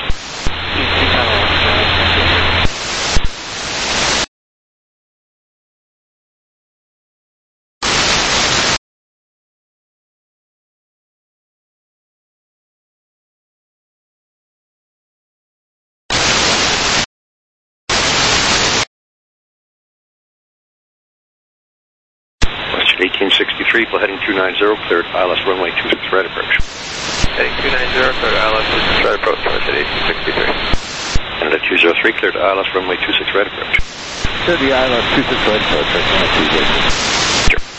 Westjet 1863, heading 290, cleared ILS runway 26 right approach. Heading 290, cleared ILS 26 right approach, Westjet 1863. Canada 203, cleared ILS runway 26 right approach. Clear the ILS 26 right approach, right now, 203. Sure.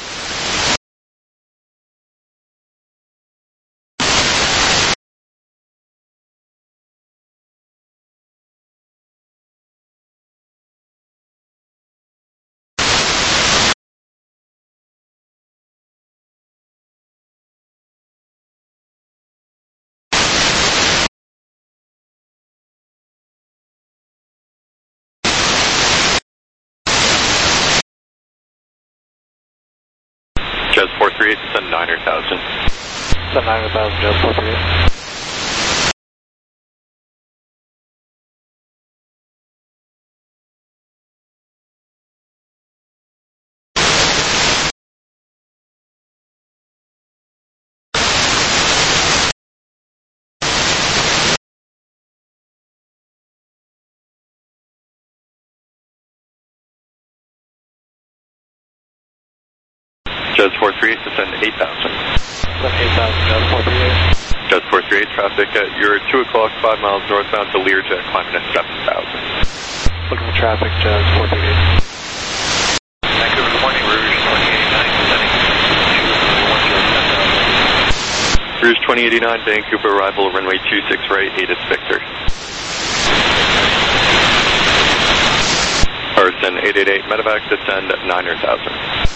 Jazz 438, descend 900,000. Descend 900,000, Jazz 438. Jazz 438, descend 8,000. Descend 8,000, Jazz 438. Jazz 438, traffic at your 2 o'clock, 5 miles northbound to Learjet, climbing at 7,000. Looking for traffic, Jazz 438. Vancouver, good morning, Rouge 2089, descending 210. Rouge 2089, Vancouver, arrival, runway 26 right, 8 is Victor. Carson 888, medevac, descend 900,000.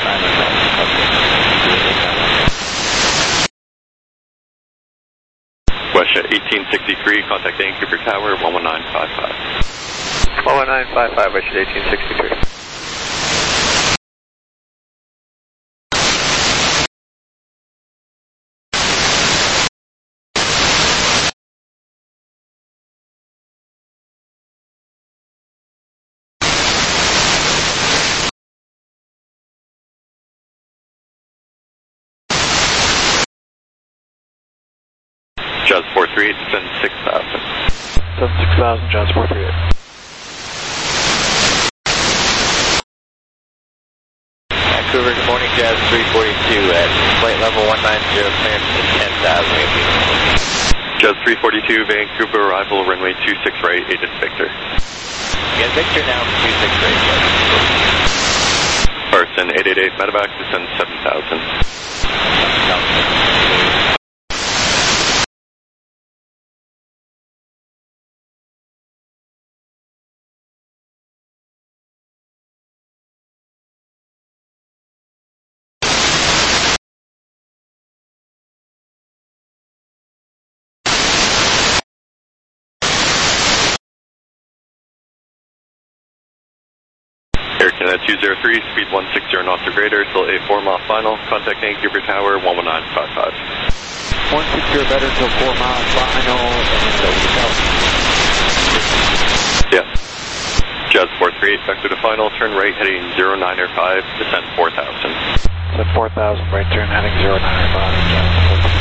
Westjet 1863, contact Vancouver Tower 11955. 11955, Westjet 1863. Jazz 438, descend 6,000. Descend 6,000, Jazz 438. Vancouver, good morning, Jazz 342 at flight level 190, clearance to 10,000. Jazz 342, Vancouver, arrival, runway 26 right, 8 is Victor. Get Victor now for 26 right, Jazz. Carson 888, medevac, descend 7,000. Air Canada 203, speed 160 knots or greater, till a 4-mile final. Contact Vancouver Tower 11955. 160 or better until 4 miles final, and Yeah. Jazz 438, vector to final, turn right heading 0905, descend 4,000. Descend 4,000, right turn heading 0905, Jazz 438.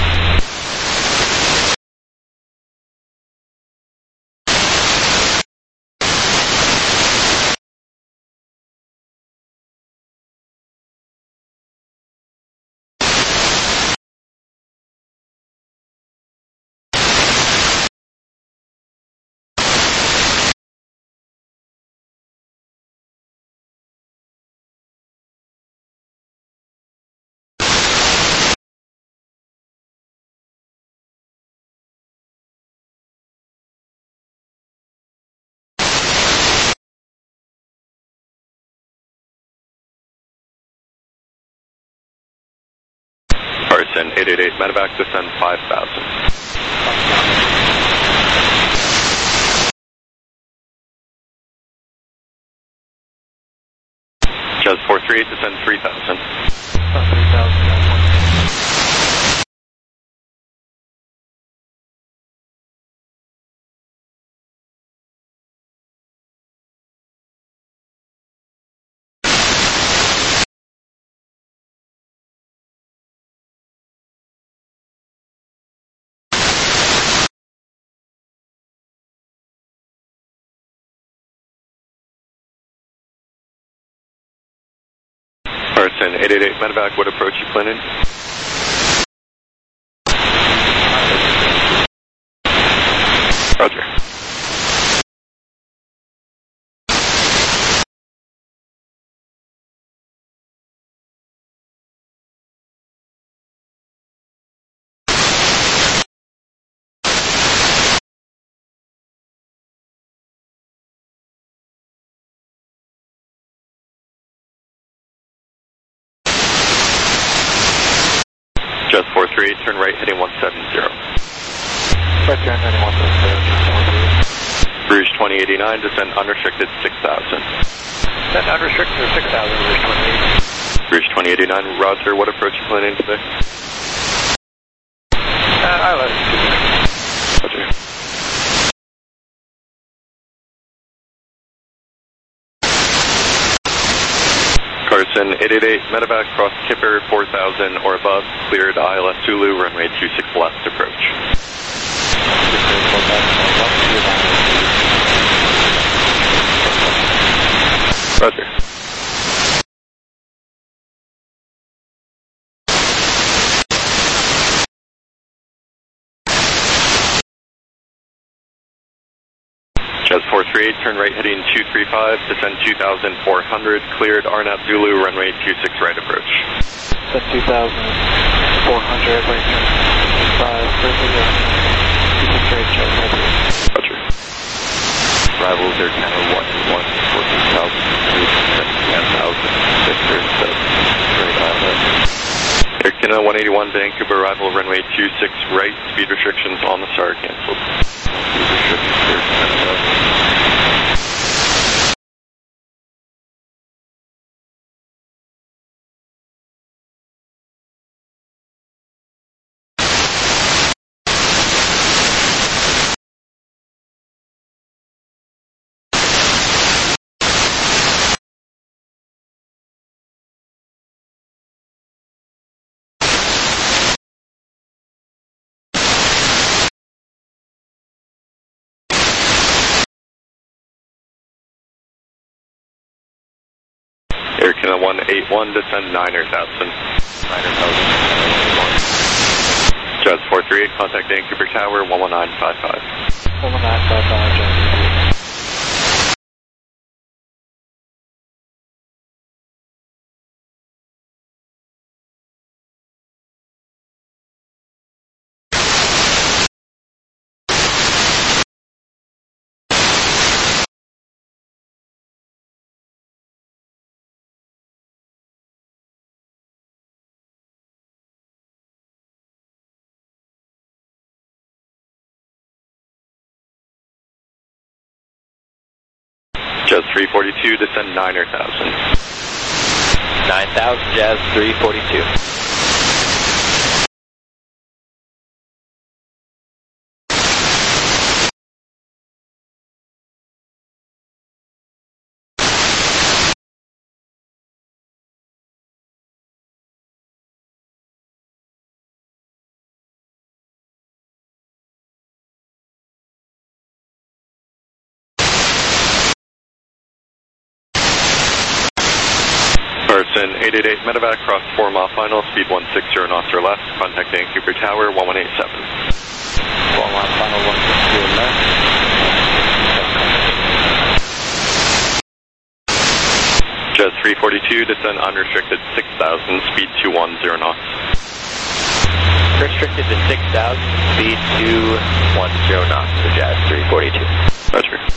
Carson 888, medevac, descend 5,000. 438, descend 3,000. 3,000. Carson, 888 medevac, what approach you planning? Roger. Just 438, turn right, heading 170. Right turn, heading 170. Rouge 2089, descend unrestricted 6,000. Descend unrestricted 6,000, Rouge 2089. Rouge 2089, Roger, what approach you planning today? ILS. Roger. Carson, 888 medevac, cross Kipper 4,000 or above, cleared ILS Zulu, runway 26 left approach. Roger. Jazz 438, turn right heading 235, descend 2,400, cleared RNAV Zulu, runway 26 right approach. Descend 2,400, right turn, 25, 26 right, Jazz 438. Roger. Rivals are kind of 1-1, 14,000, 10,000, Victor, 7, right ILS. Air Canada 181, Vancouver arrival, runway 26 right, speed restrictions on the SAR canceled. Speed restrictions here, 10,000. Air Canada 181, descend 9,000. 9,000. Jazz 438, contact Vancouver Tower, 11955. 11955, Jazz. Jazz 342, descend 9,000. 9,000, Jazz 342. Carson, 888 medevac, cross 4 mile final, speed 160 knots or less, contact Vancouver Tower, 1187. 4 mile final, 160 or less. Jazz 342, descend unrestricted 6,000, speed 210 knots. Restricted to 6,000, speed 210 knots for Jazz 342. Roger.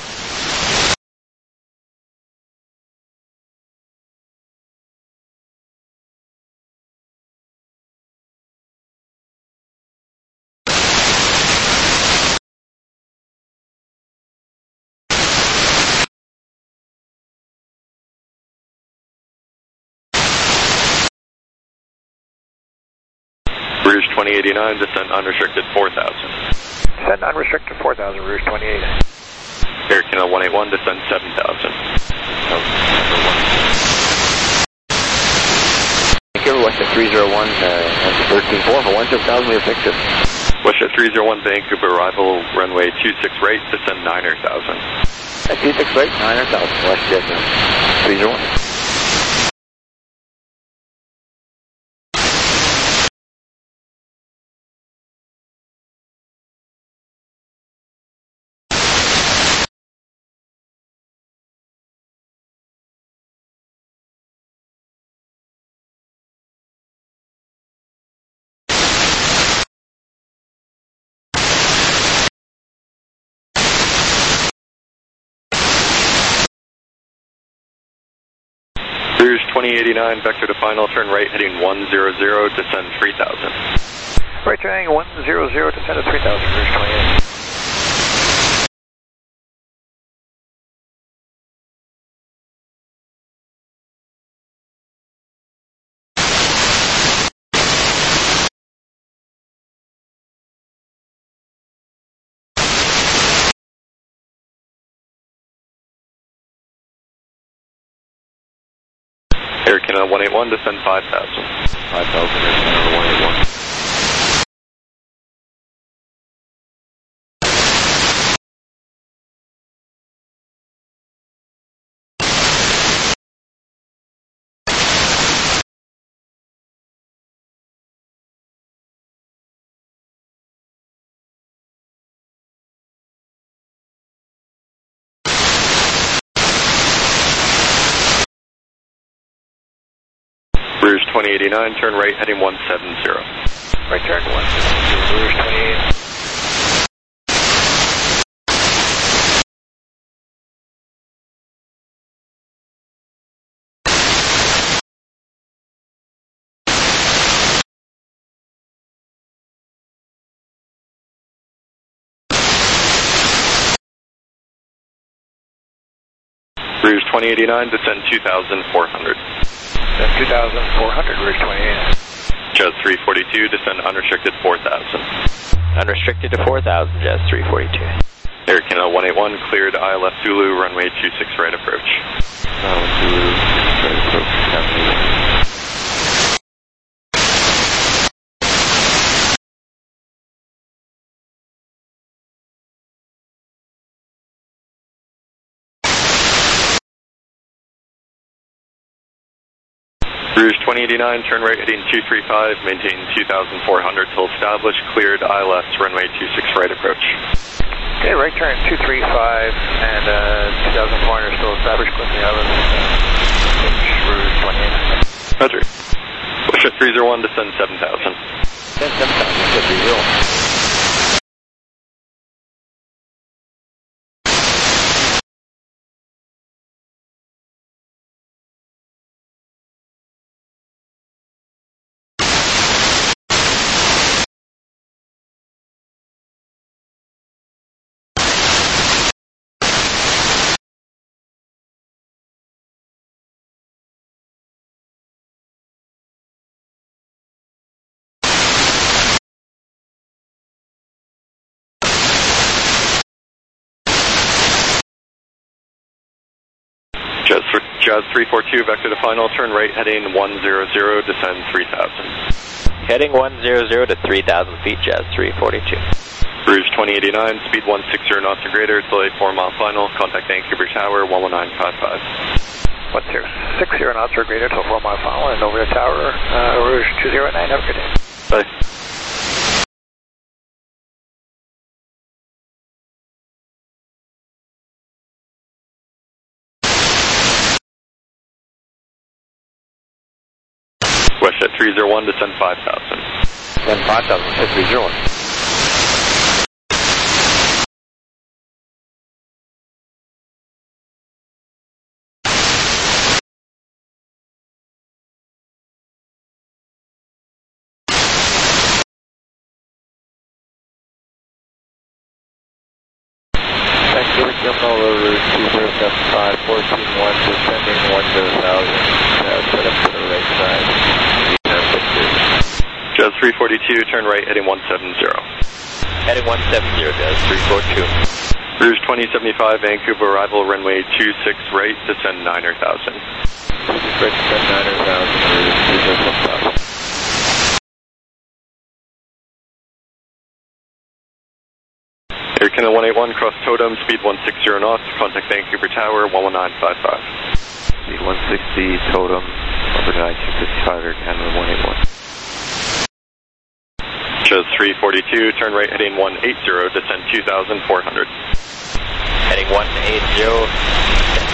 2089, descend unrestricted 4,000. Descend unrestricted 4,000, Rouge 28. Air Canada 181, descend 7,000. Vancouver, WestJet 301, 13-4 for 16,000, we have fixed it. WestJet 301, Vancouver, arrival, runway 26 right, descend 9,000. At 26 right, 9,000, WestJet 301. Rouge 2089, vector to final, turn right heading 100, descend 3,000. Right turning 100, descend to 3,000, Rouge 28. Air Canada 181, descend 5,000. 5,000, Air Canada 181. Rouge 2089, turn right heading 170. Right turn 170, Rouge 28. Rouge 2089, descend 2,400. Then 2,400, Rouge 28. Jazz 342, descend unrestricted 4,000. Unrestricted to 4,000, Jazz 342. Air Canada 181, cleared ILS Zulu, runway 26 right approach. Zulu, right approach, Rouge 2089, turn right heading 235, maintain 2,400 till established, cleared ILS, runway 26 right approach. Okay, right turn 235 and 2,400 still established, clip the island. Rouge 28. Roger. WestJet 301, descend 7,000. Descend 7,000, WestJet 301. Jazz 342, vector to final, turn right heading 100, descend 3,000. Heading 100 to 3,000 feet, Jazz 342. Rouge 2089, speed 160 knots or greater, delay 4 mile final, contact Vancouver Tower 11955. 160 knots or greater till 4 mile final and over the tower, Rouge 209, have a good day. Bye. WestJet 301, descend 5,000. Descend 5,000, WestJet 301. Vancouver Terminal, Rouge 2075, 14-1, descending 1,000, set up to the right side. Jazz 342, turn right, heading 170. Heading 170, Jazz 342. Rouge 2075, Vancouver arrival, runway 26 right, descend 9,000. Right, descend 9,000, Air Canada 181, cross totem, speed 160 knots, contact Vancouver Tower, 11955. Speed 160, totem, over to 255, Air Canada 181. Jazz 342, turn right, heading 180, descend 2,400. Heading 180, descend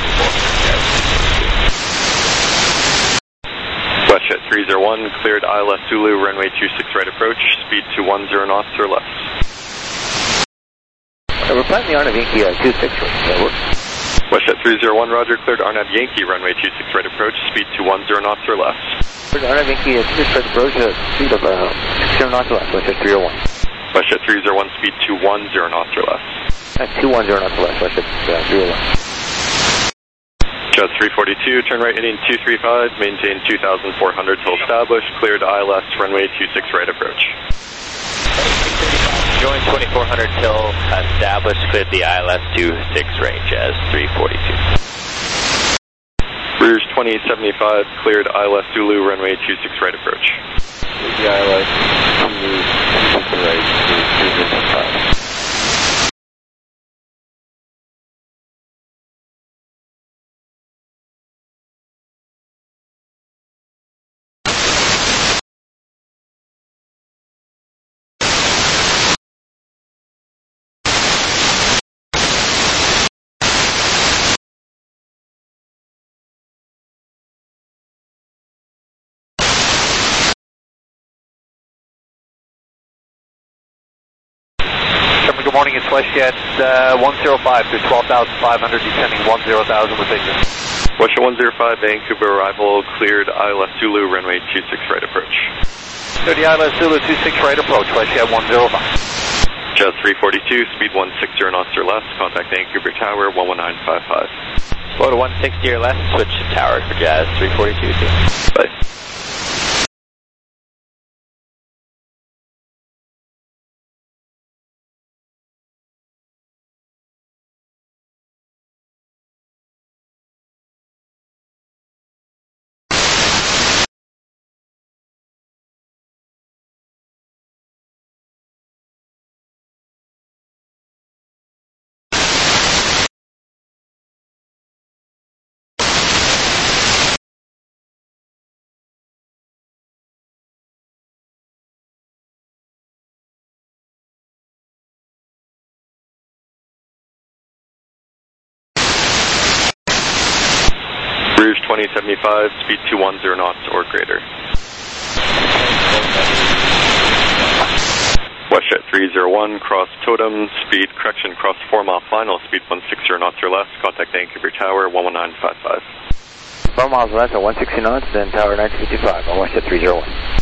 2,400. WestJet 301, cleared ILS Zulu, runway 26 right approach, speed 210 knots or less. We're planning the Arnav Yankee 26 right. WestJet 301, roger, cleared Arnav Yankee, runway 26 right approach, speed 210 knots or less. Arnav Yankee 26 right approach, speed of 60 knots or less, WestJet 301. WestJet 301, speed 210 knots or less. 210 knots or less, WestJet 301. Jazz 342, turn right heading 235, maintain 2,400 till established, cleared ILS, runway 26 right approach. Join 2,400 till established, cleared the ILS 26 right, Jazz 342. Rouge 2075, cleared ILS Zulu, runway 26 right approach. The ILS Zulu, 26 right, 255. Good morning, it's WestJet 105 through 12,500, descending 10,000 with ignorance. WestJet 105, Vancouver arrival, cleared ILS Zulu, runway 26 right approach. Clear the ILS Zulu 26 right approach, WestJet 105. Jazz 342, speed 160 knots or less, contact Vancouver Tower, 11955. Slow to 160 or less, switch to tower for Jazz 342. Bye. Rouge 2075, speed 210 knots or greater. WestJet 301, cross totem, speed correction, cross 4 mile final, speed 160 knots or less, contact Vancouver Tower, 11955. 4 miles less at 160 knots, then Tower 955 on WestJet 301.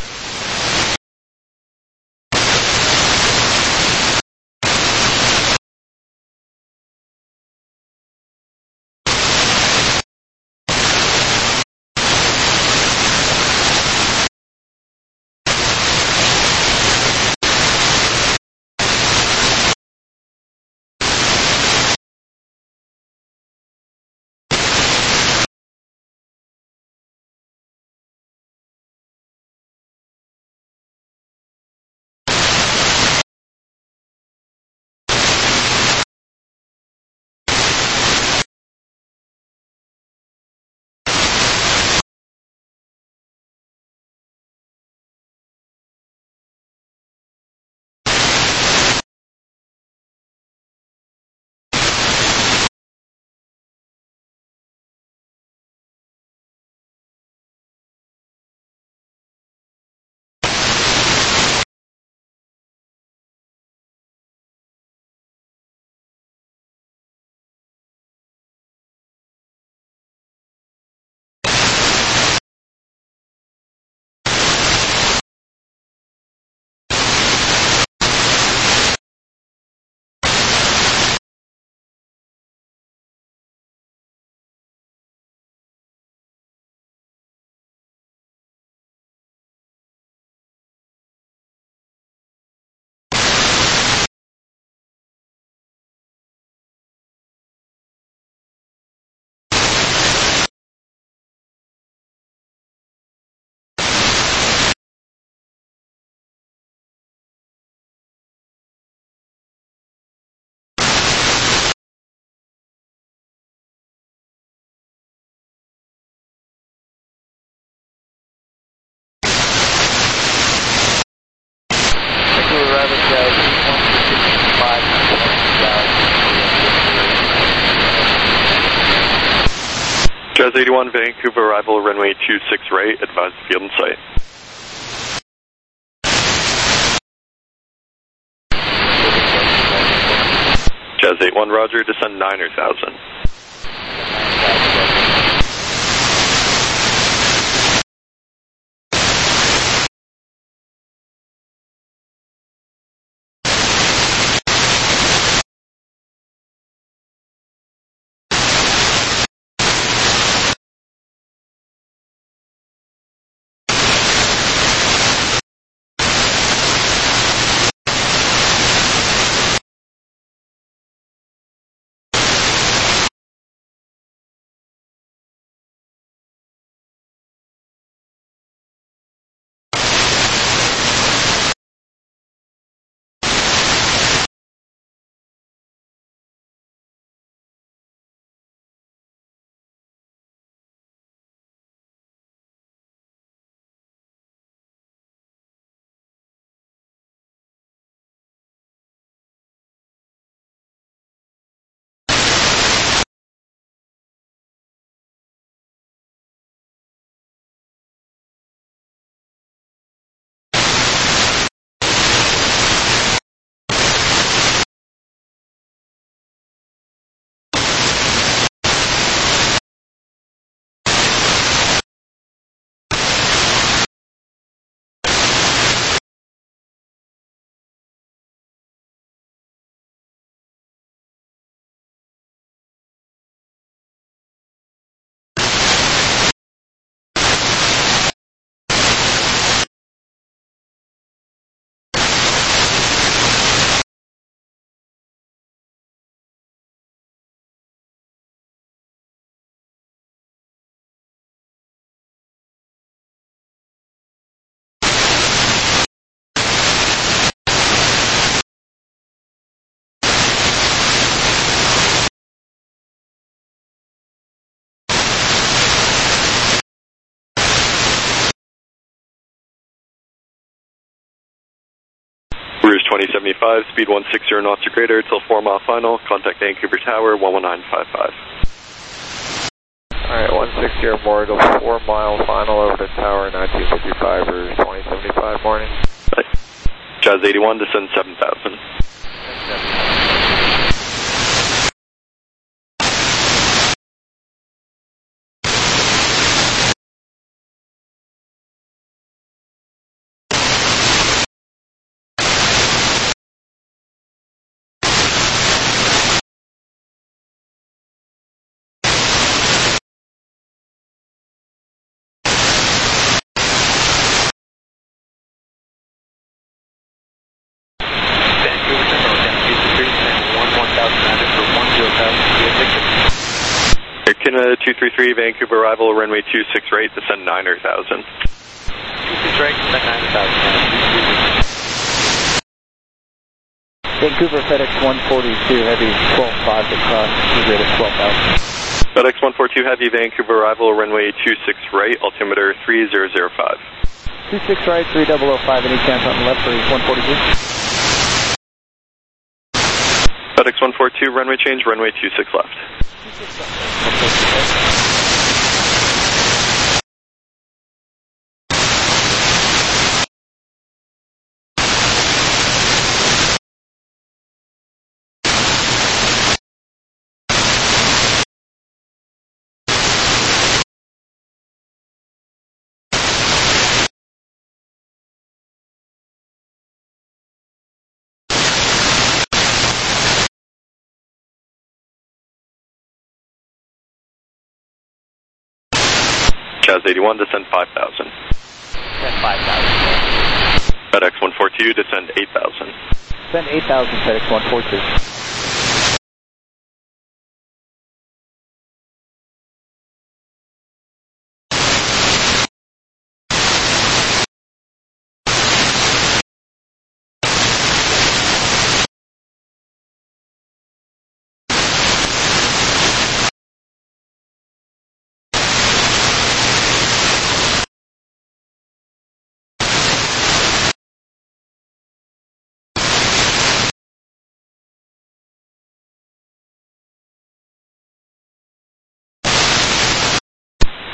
Jazz 81, Vancouver arrival, runway 26 right, advise field in sight. Jazz 81, roger, descend 9,000. Rouge 2075, speed 160 knots or greater till 4 mile final. Contact Vancouver Tower 11955. Alright, 160 or more to 4 mile final over to Tower 1955, Rouge 2075, morning. Jazz 81, descend 7,000. Air Canada 233, Vancouver arrival, runway 26 right, descend 9,000. 26 right, descend 9,000. Vancouver FedEx 142 Heavy 12.5 to cross, rate of 12,000. FedEx 142 Heavy, Vancouver arrival, runway 26 right, altimeter 3005. 26 right, 3005, any chance on the left for 142? FedEx 142, runway change, runway 26 left. 26 left. Jazz 81, descend 5,000. Descend 5,000. FedEx 142, descend 8,000. Descend 8,000, FedEx 142.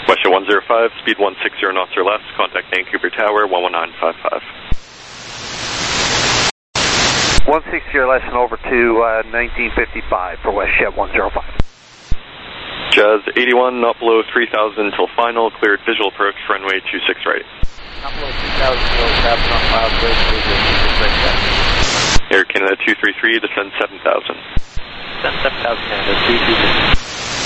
WestJet 105, speed 160 knots or less, contact Vancouver Tower 11955. 160 or less and over to 1955 for WestJet 105. Jazz 81, not below 3,000 till final, cleared visual approach, runway 26 right. Not below 3,000 till traffic on cloud, clear 26 right. Air Canada 233, descend 7,000. Descend 7,000, Canada 233.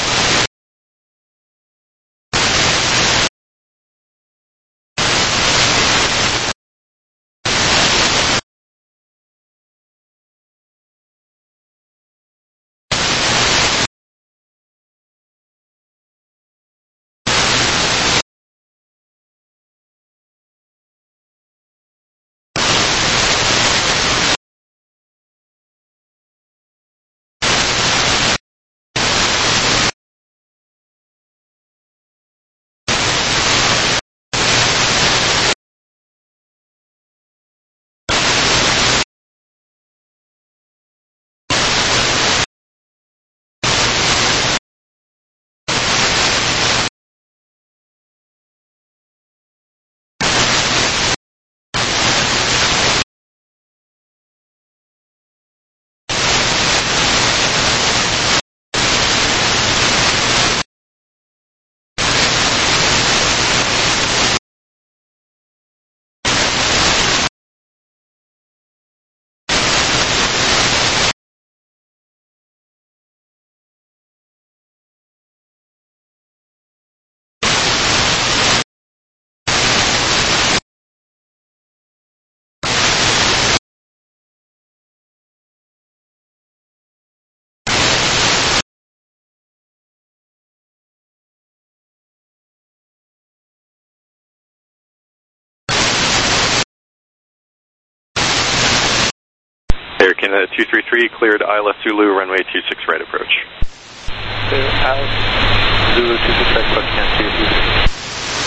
Air Canada 233, cleared ILS Zulu, runway 26 right approach. Clear ILS Zulu 26 right approach, Canada 233.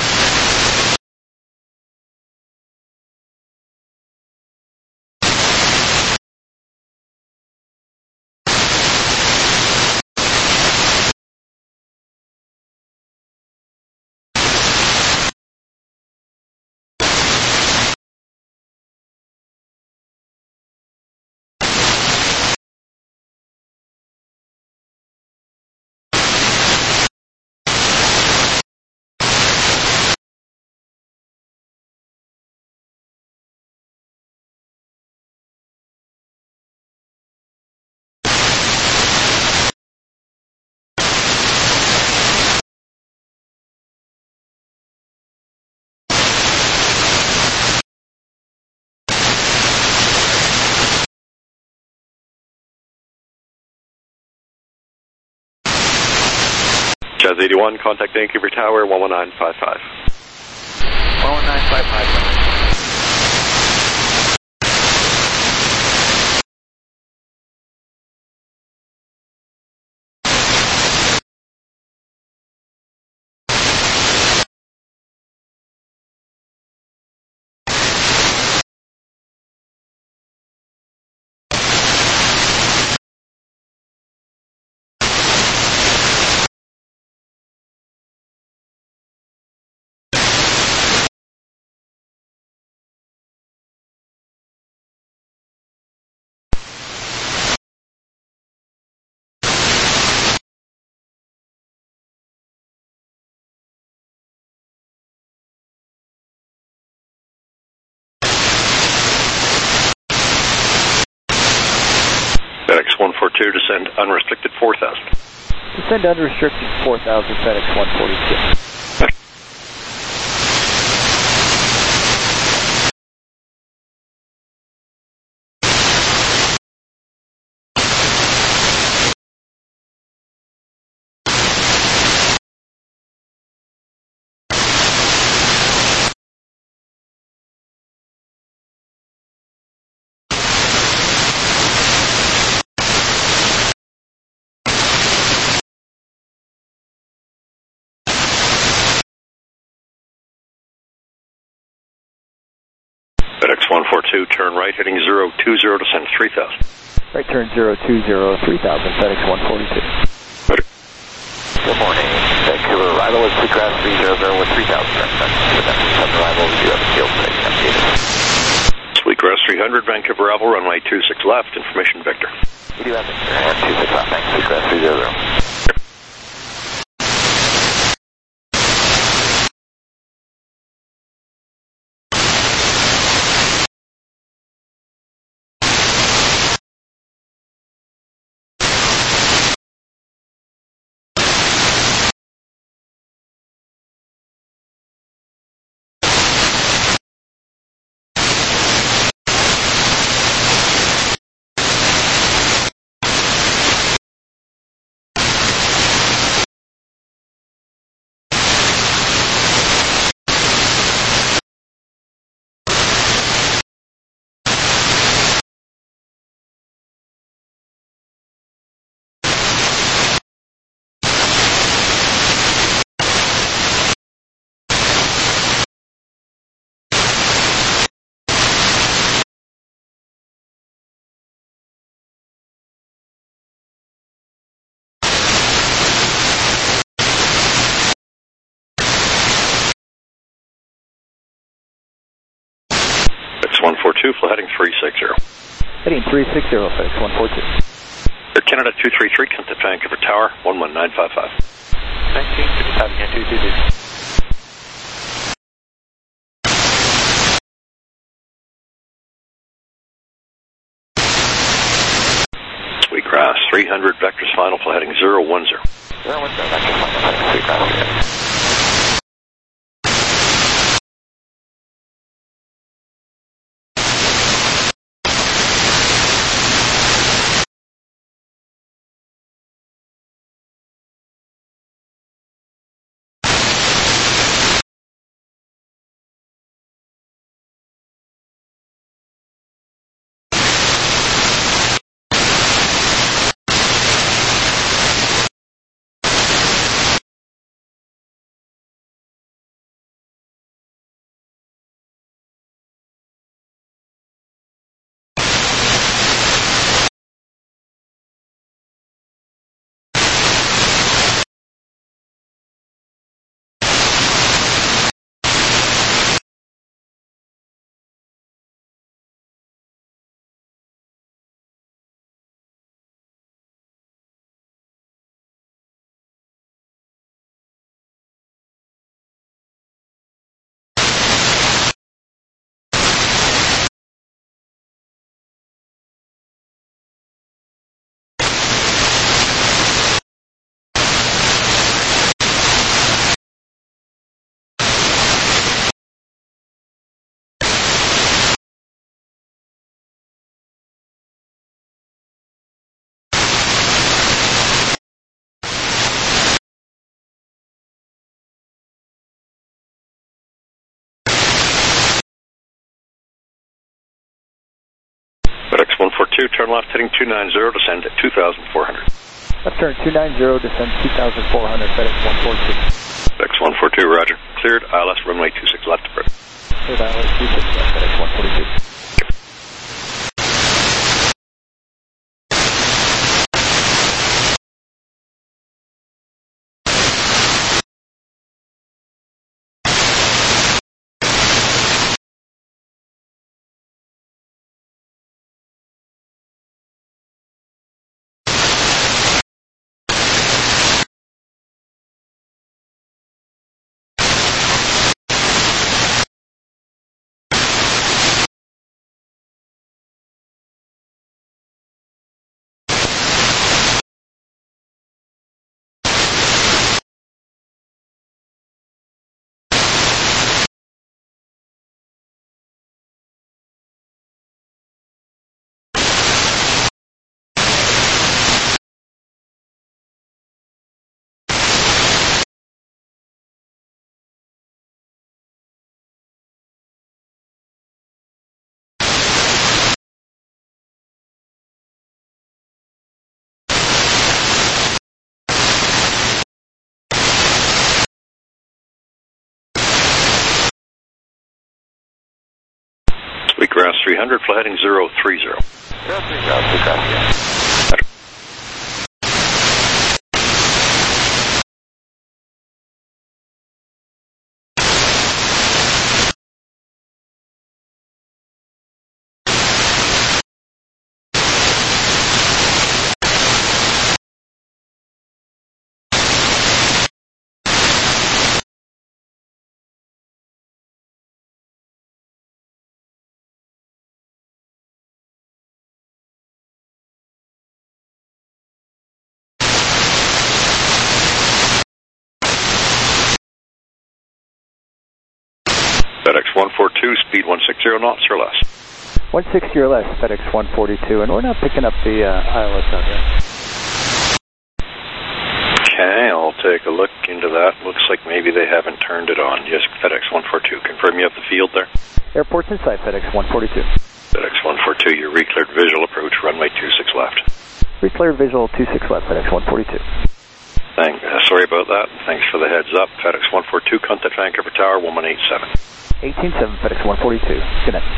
Jazz 81, contact Vancouver Tower 11955. 11955. FedEx 142, descend unrestricted 4,000. Descend unrestricted 4,000, FedEx 142. FedEx 142, turn right, heading 020, descend 3,000. Right turn 020, 3,000, FedEx 142. Good morning, Vancouver arrival is Sweetgrass 300 with 3,000 direct ducks. With that sudden arrival, we do have a field today. Sweetgrass 300, Vancouver Oval, runway 26 left, information Victor. We do have Victor, and 26 left, thanks, Sweetgrass 300. X142, flight heading 360. Heading 360, FedEx 142. Air Canada 233, contact Vancouver Tower, 11955. 1955, again, 222. Sweetgrass 300, Vector's final, flight heading 010. 010, Vector's final, heading Sweetgrass 300. X142, turn left heading 290, descend at 2,400. Left turn 290, descend 2,400, FedEx 142. X142, roger. Cleared, ILS runway 26 left approach. Cleared ILS 26 left, FedEx 142. Sweetgrass 300, flight heading 030. 030, Sweetgrass 300. FedEx 142, speed 160 knots or less. 160 or less, FedEx 142, and we're not picking up the ILS out here. Okay, I'll take a look into that. Looks like maybe they haven't turned it on. Yes, FedEx 142, confirm you have the field there. Airport's in sight, FedEx 142. FedEx 142, you're recleared visual approach, runway 26 left. Recleared visual 26 left, FedEx 142. Sorry about that. Thanks for the heads up. FedEx 142, contact Vancouver Tower, 1187. 187, FedEx 142. Good night.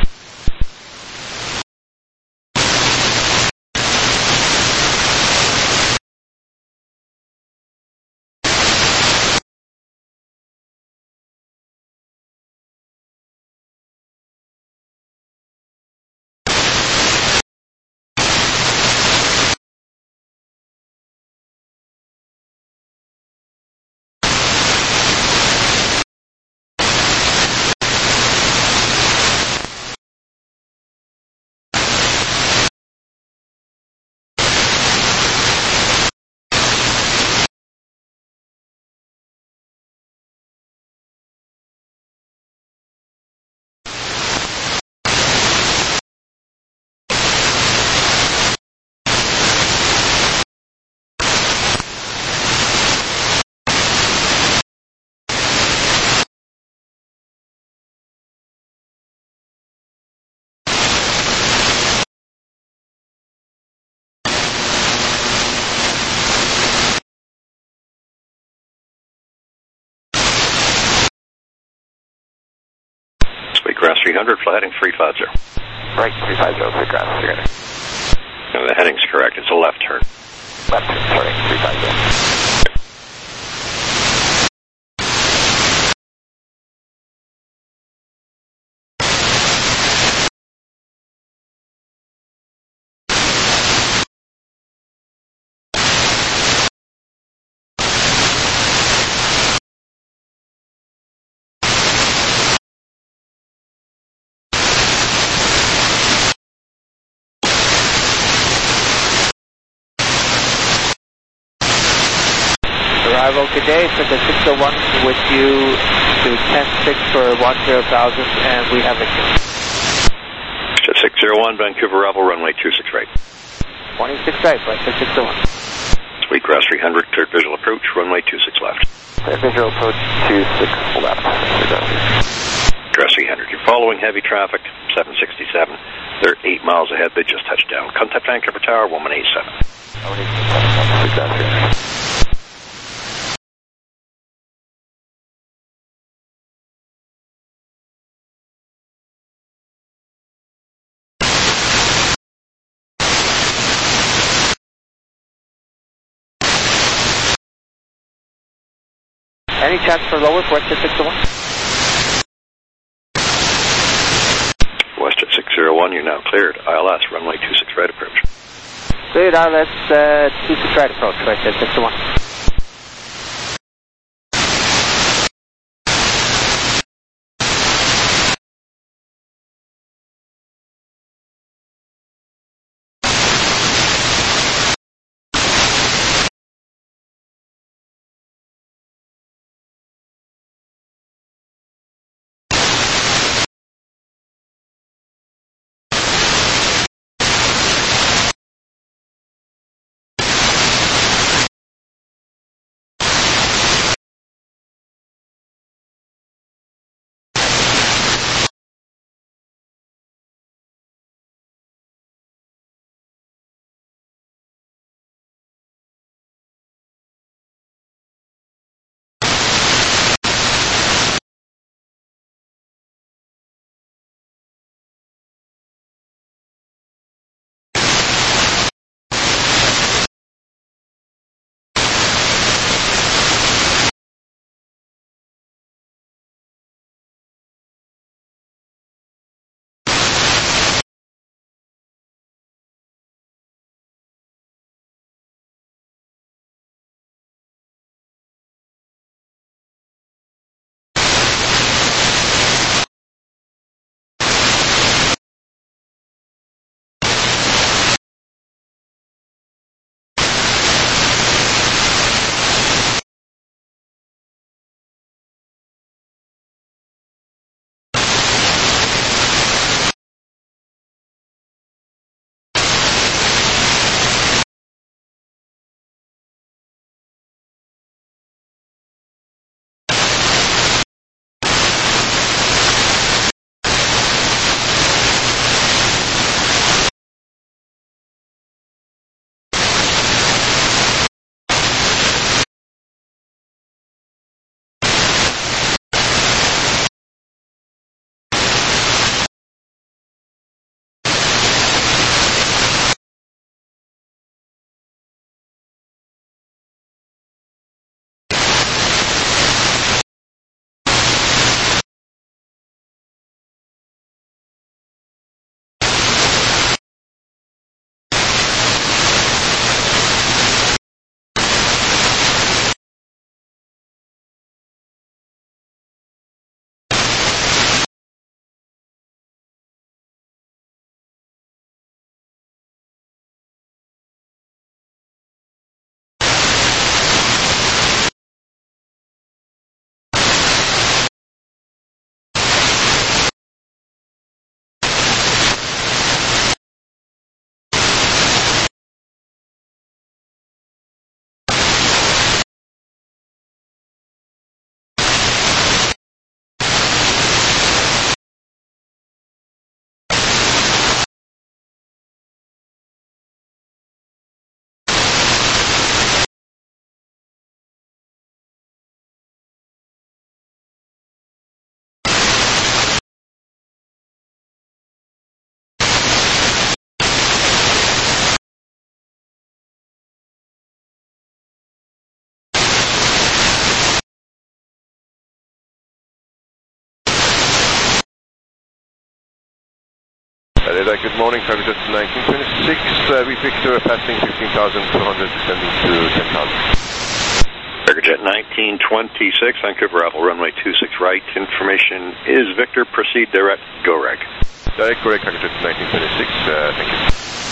Grass 300, fly heading 350. Right, 350, Sweet Grass 300. No, the heading's correct, it's a left turn. Left turn, sorry, 350. Arrival, good day. It's at the 601 with you to 10-6 for 10,000, and we have a 601, Vancouver Revel, runway 26 right. 26 right, flight 601. Sweet Grass 300, cleared visual approach, runway 26 left. Cleared visual approach 26 left. Grass 300, you're following heavy traffic, 767. They're 8 miles ahead, they just touched down. Contact Vancouver Tower, 1187. 1187, Sweet Grass 300. Any chance for lower, west at 601? West at 601, you're now cleared. ILS, runway 26 right approach. Cleared ILS 26 right approach, right at 601. Canada, good morning, Cargojet 1926, we Victor passing 15,200, descending to 10,000. Cargojet 1926, Vancouver Apple, runway 26 right. Information is Victor, proceed direct, go reg. Direct, correct, Cargojet 1926, thank you.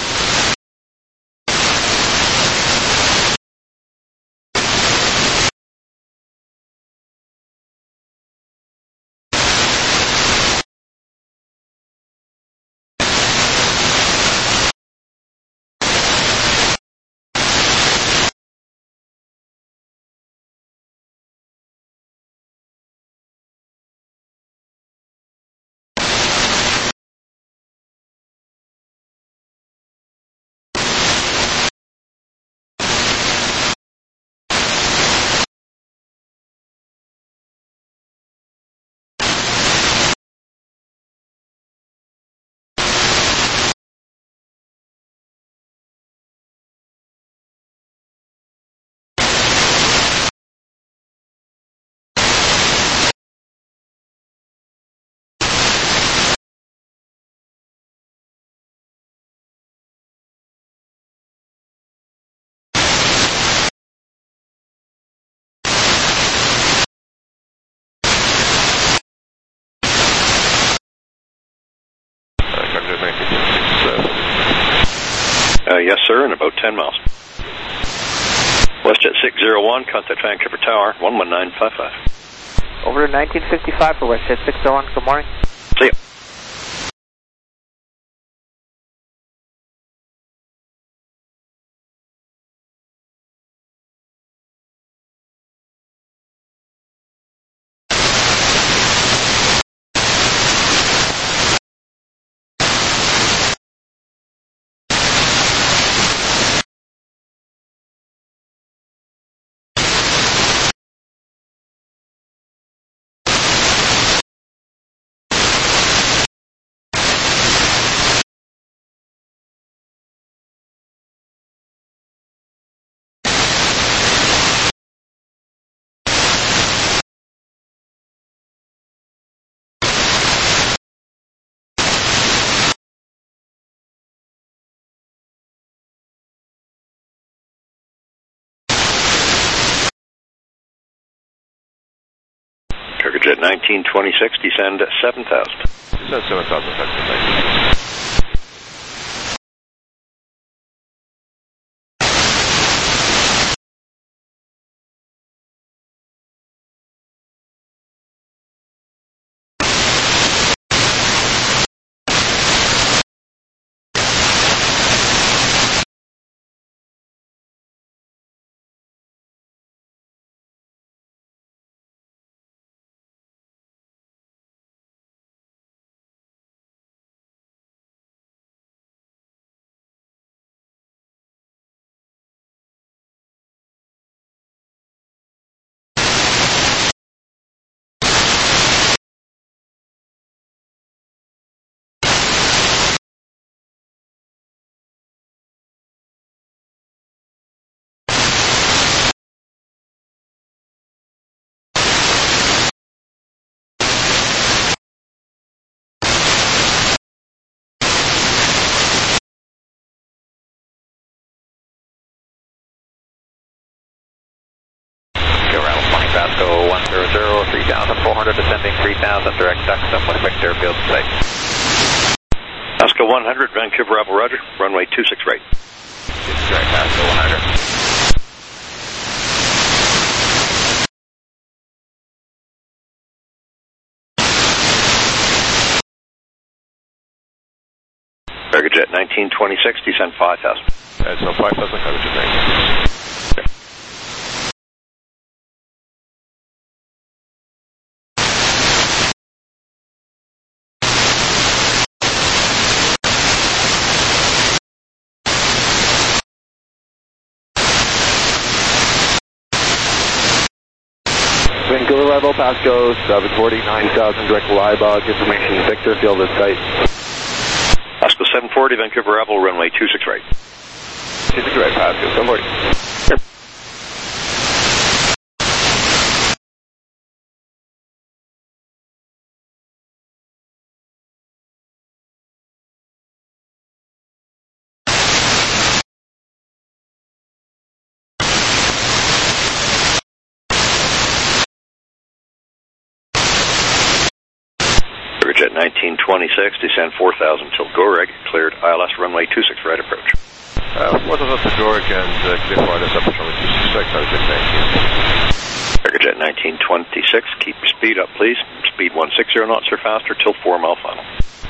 Yes, sir, in about 10 miles. WestJet 601, contact Vancouver Tower, 11955. Over to 1955 for WestJet 601, good morning. See ya. Cargojet 1926, descend 7,000. Descend 7,000, thank you. Vasco 100, 3,400, descending 3,000, direct Duxton with Victor, field safe. Vasco 100, Vancouver Apple, roger, runway 26 right. 26 right, Vasco 100. Cargojet 1926, descend 5,000. So 5,000, Cargojet 1926. Vancouver level, Pasco 740, 9,000, direct Liebog, information Victor, field is tight. Pasco 740, Vancouver Apple, runway 26 right. 26 right, Pasco 740. 1926, descend 4,000 till Goreg, cleared ILS runway 26 right approach. 4,000 to Goreg and clear for ILS approach runway 26 right, Cargojet 19. Cargojet 1926, keep your speed up please. Speed 160 knots or faster till 4 mile final.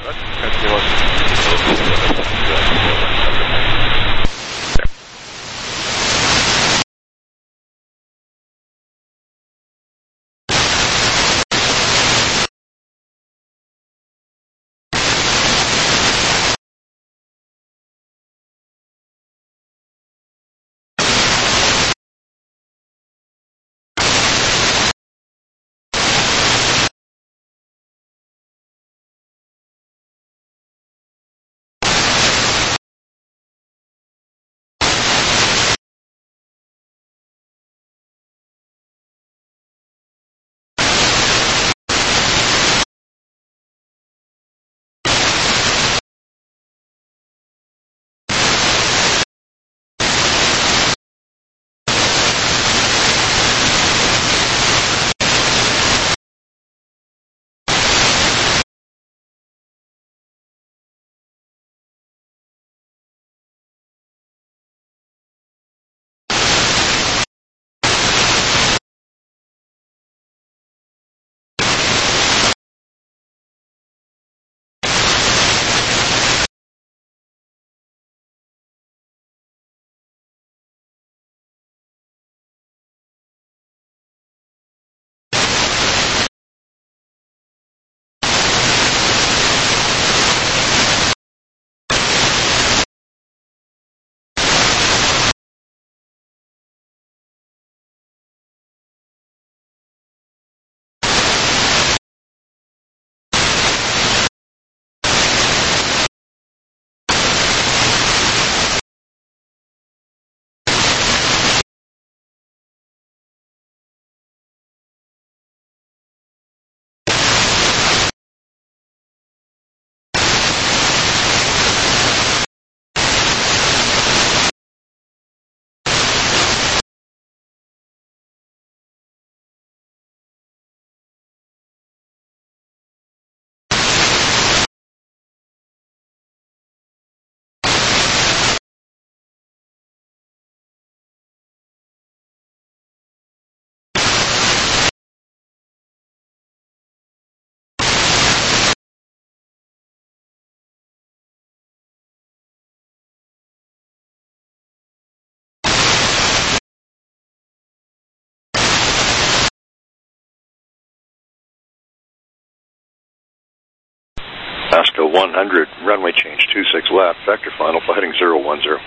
Pasco 100, runway change 26 left, vector final for heading 010. Runway 26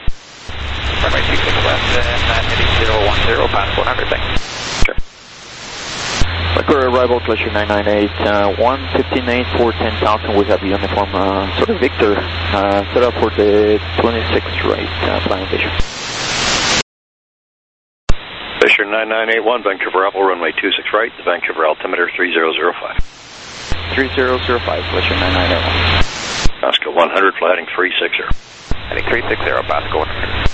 left, and heading 010, Pasco 100, thanks. Okay. Vancouver arrival, pleasure 998, 159 for 10,000, we have uniform, sort of Victor, set up for the 26 right, flying Fisher. Fisher 9981, Vancouver Apple, runway 26 right, the Vancouver altimeter 3005. 3005, pleasure 9981. Pasco 100, fly heading 360. Heading 360, Pasco 100.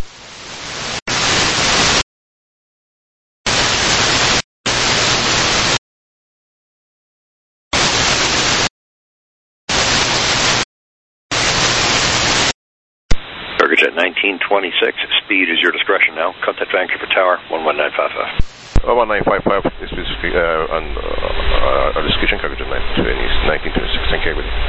Cargojet 1926, speed is your discretion now. Contact Vancouver Tower 11955. 11955 is on our discussion, Cargojet 1926, thank you everybody.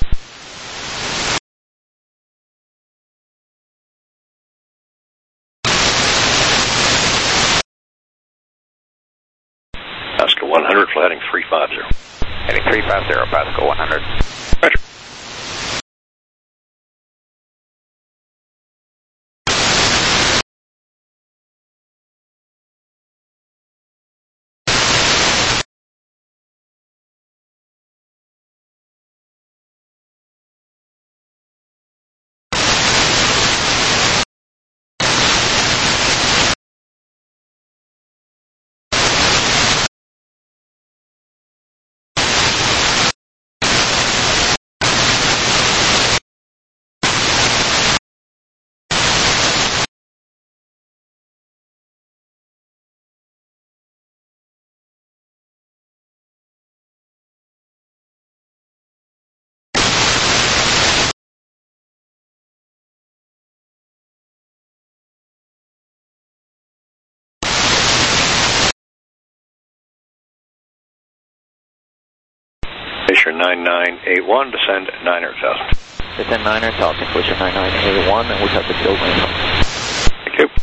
Pasco 100, fly heading 350. Heading 350, Pasco 100. Roger. Glacier 9981, descend 900,000. Descend 900,000, Glacier 9981, and we have the field name. Thank you.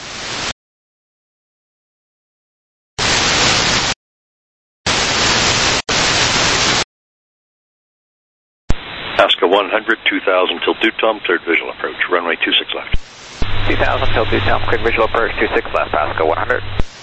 Pasco 100, 2000 till Dutom, cleared visual approach, runway 26 left. 2000 till Dutom, cleared visual approach, 26 left, Pasco 100.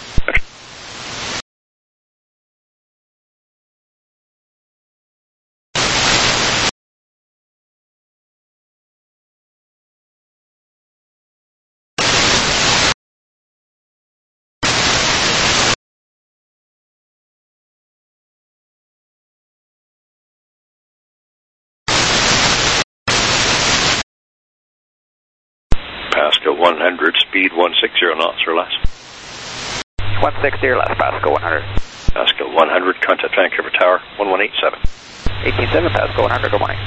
Pasco 100, speed 160 knots or less. 160 or less, Pasco 100. Pasco 100, contact Vancouver Tower, 1187. 187, Pasco 100, good morning.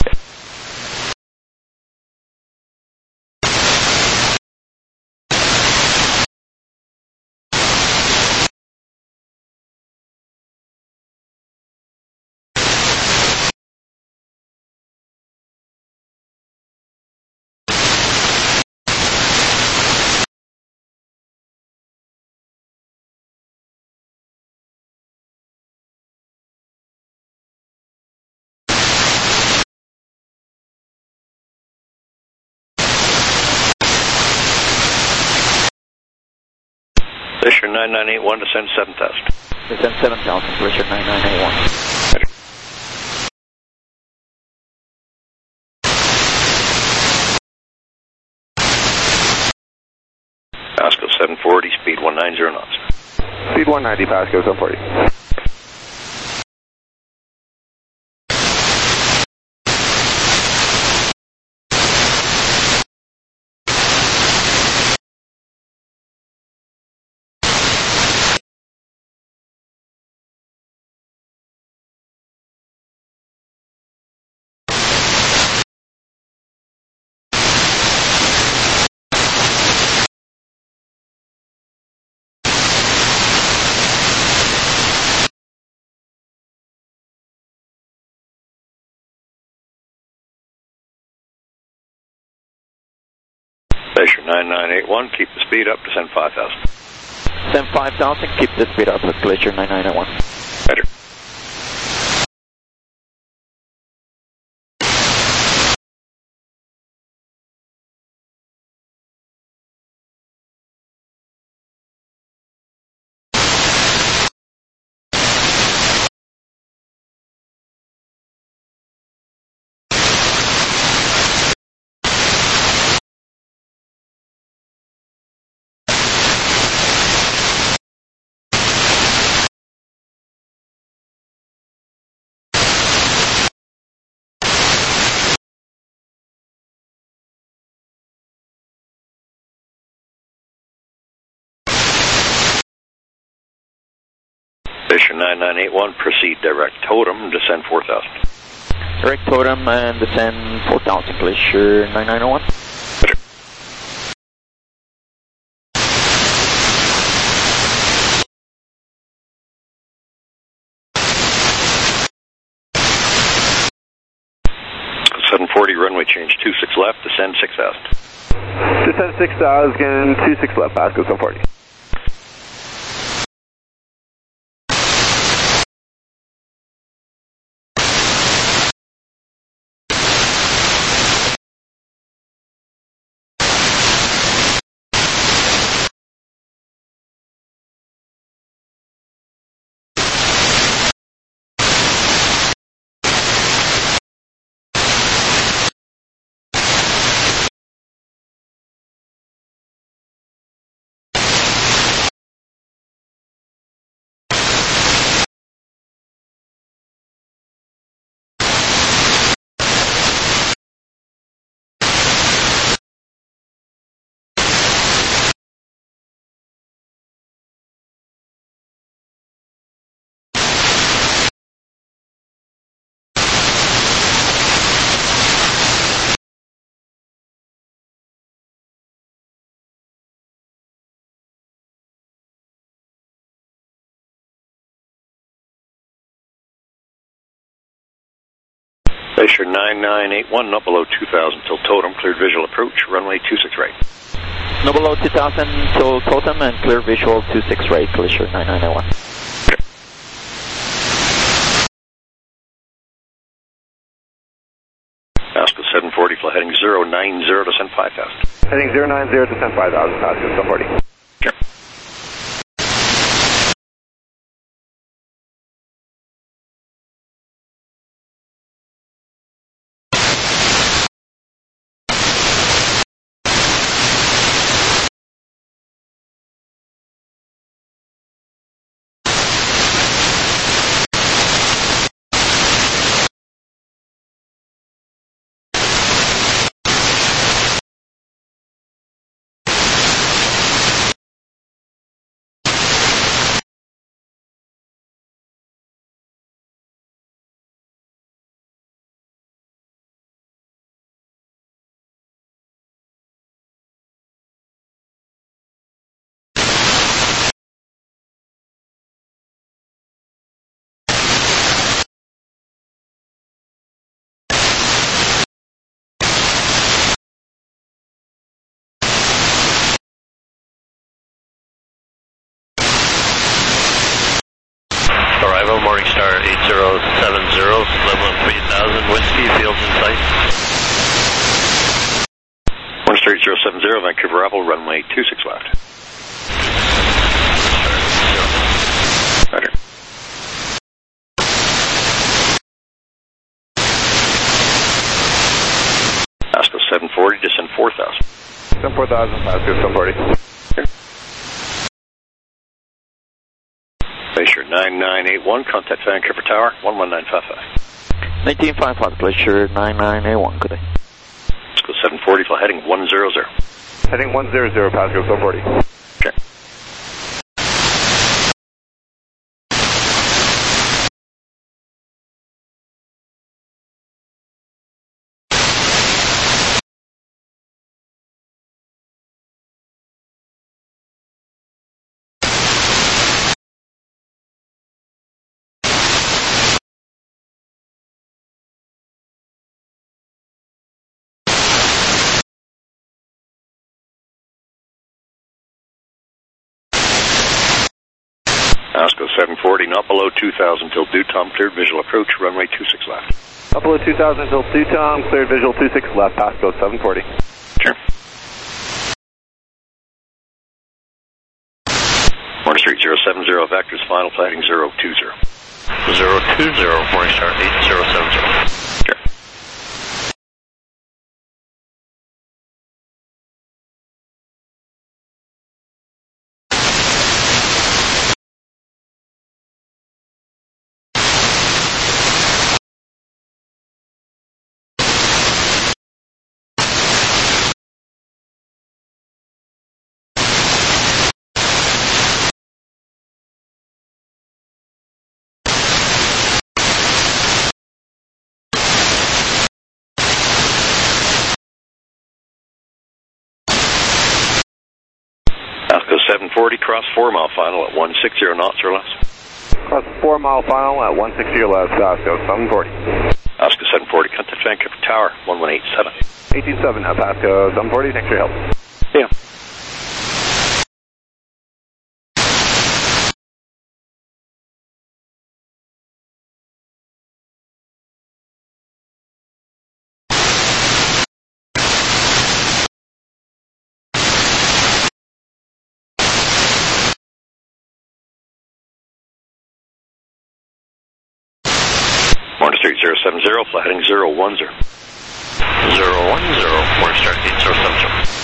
Glacier 9981, descend 7,000. Descend 7,000, Glacier 9981. Pasco 740, speed 190 knots. Speed 190, Pasco 740. Glacier 9981, keep the speed up, descend 5,000. Descend 5,000, keep the speed up with Glacier 9981. Roger. Glacier 9981, proceed direct totem, descend 4,000. Direct totem and descend 4,000, Glacier 9901. Roger. Runway change 26 left, descend 6,000. Descend 6,000, 26 left, Pasco 740. Glacier 9981, not below 2000 till Totem, cleared visual approach, runway 26 right. No below 2000 till Totem and clear visual 26 right, Glacier 9981. Pasco 740, flight heading 090, descend 5000. Heading 090, descend 5000, Pasco 740. Sure. Arrival, Morningstar 8070, level 3000, Whiskey, fields in sight. Morningstar 8070, Vancouver Arrival, runway 26 left. Roger. Pasco 740, descend 4000. Descend 4000, Pasco 740. Glacier 9981, contact Vancouver Tower, 11955. 1955, Glacier 9981, good day. Pasco 740, flight heading 100. Heading 100, Pasco 740. Okay. Pasco 740, not below 2000 till Dutom, cleared visual approach, runway 26 left. Up below 2000 till Dutom, cleared visual 26 left, Pasco 740. Sure. Morningstar 8070, vectors, final flight heading 020. 020, Morningstar 8070. Sure. Pasco 740, cross 4 mile final at 160 knots or less. Cross 4 mile final at 160 or less, Pasco 740. Pasco 740, contact Vancouver Tower, 1187. 187 at Pasco 740, thanks for your help. Yeah. Morningstar 8070, flight heading 010. 010, Morningstar 8070.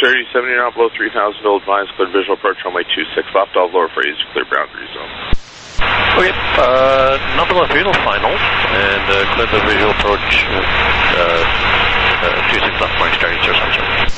Sir 8070, you're now below 3,000, Bill advised, cleared visual approach runway 26 left, all lower phrase, clear boundary zone. Okay, not below 3 till final, and clear the visual approach, 26 left, mark starting 070.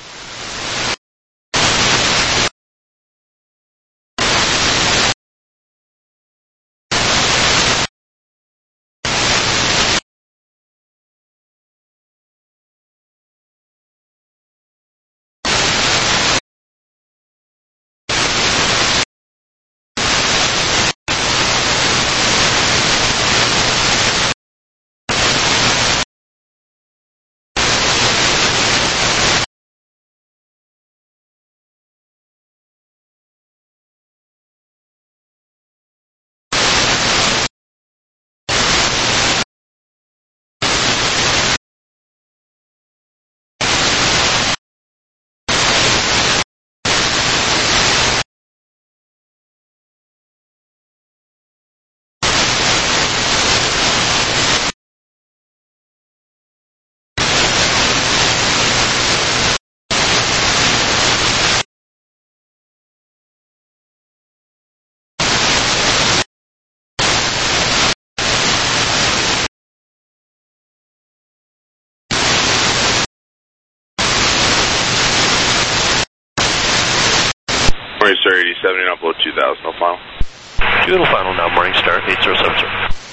Sir 8070, now below 2,000, no final. 2 till final now, morning start, 8070.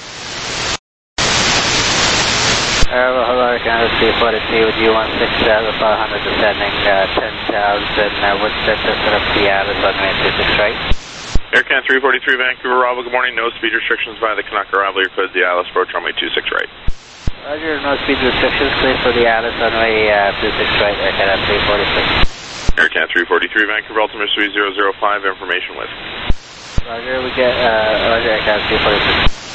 Hello, Canada 342 with you 16,500 descending 10,000. What's that set up the Alice on 26 right? Aircan 343, Vancouver, Bravo, good morning. No speed restrictions by the Canuck arrival. You're cleared the Alice, approach runway 26 right. Roger, no speed restrictions, clear for the Alice runway 26 right, Aircan 343. Aircan 343, Vancouver, altimeter 3005, information with. Roger, we get, Roger, Aircan 343.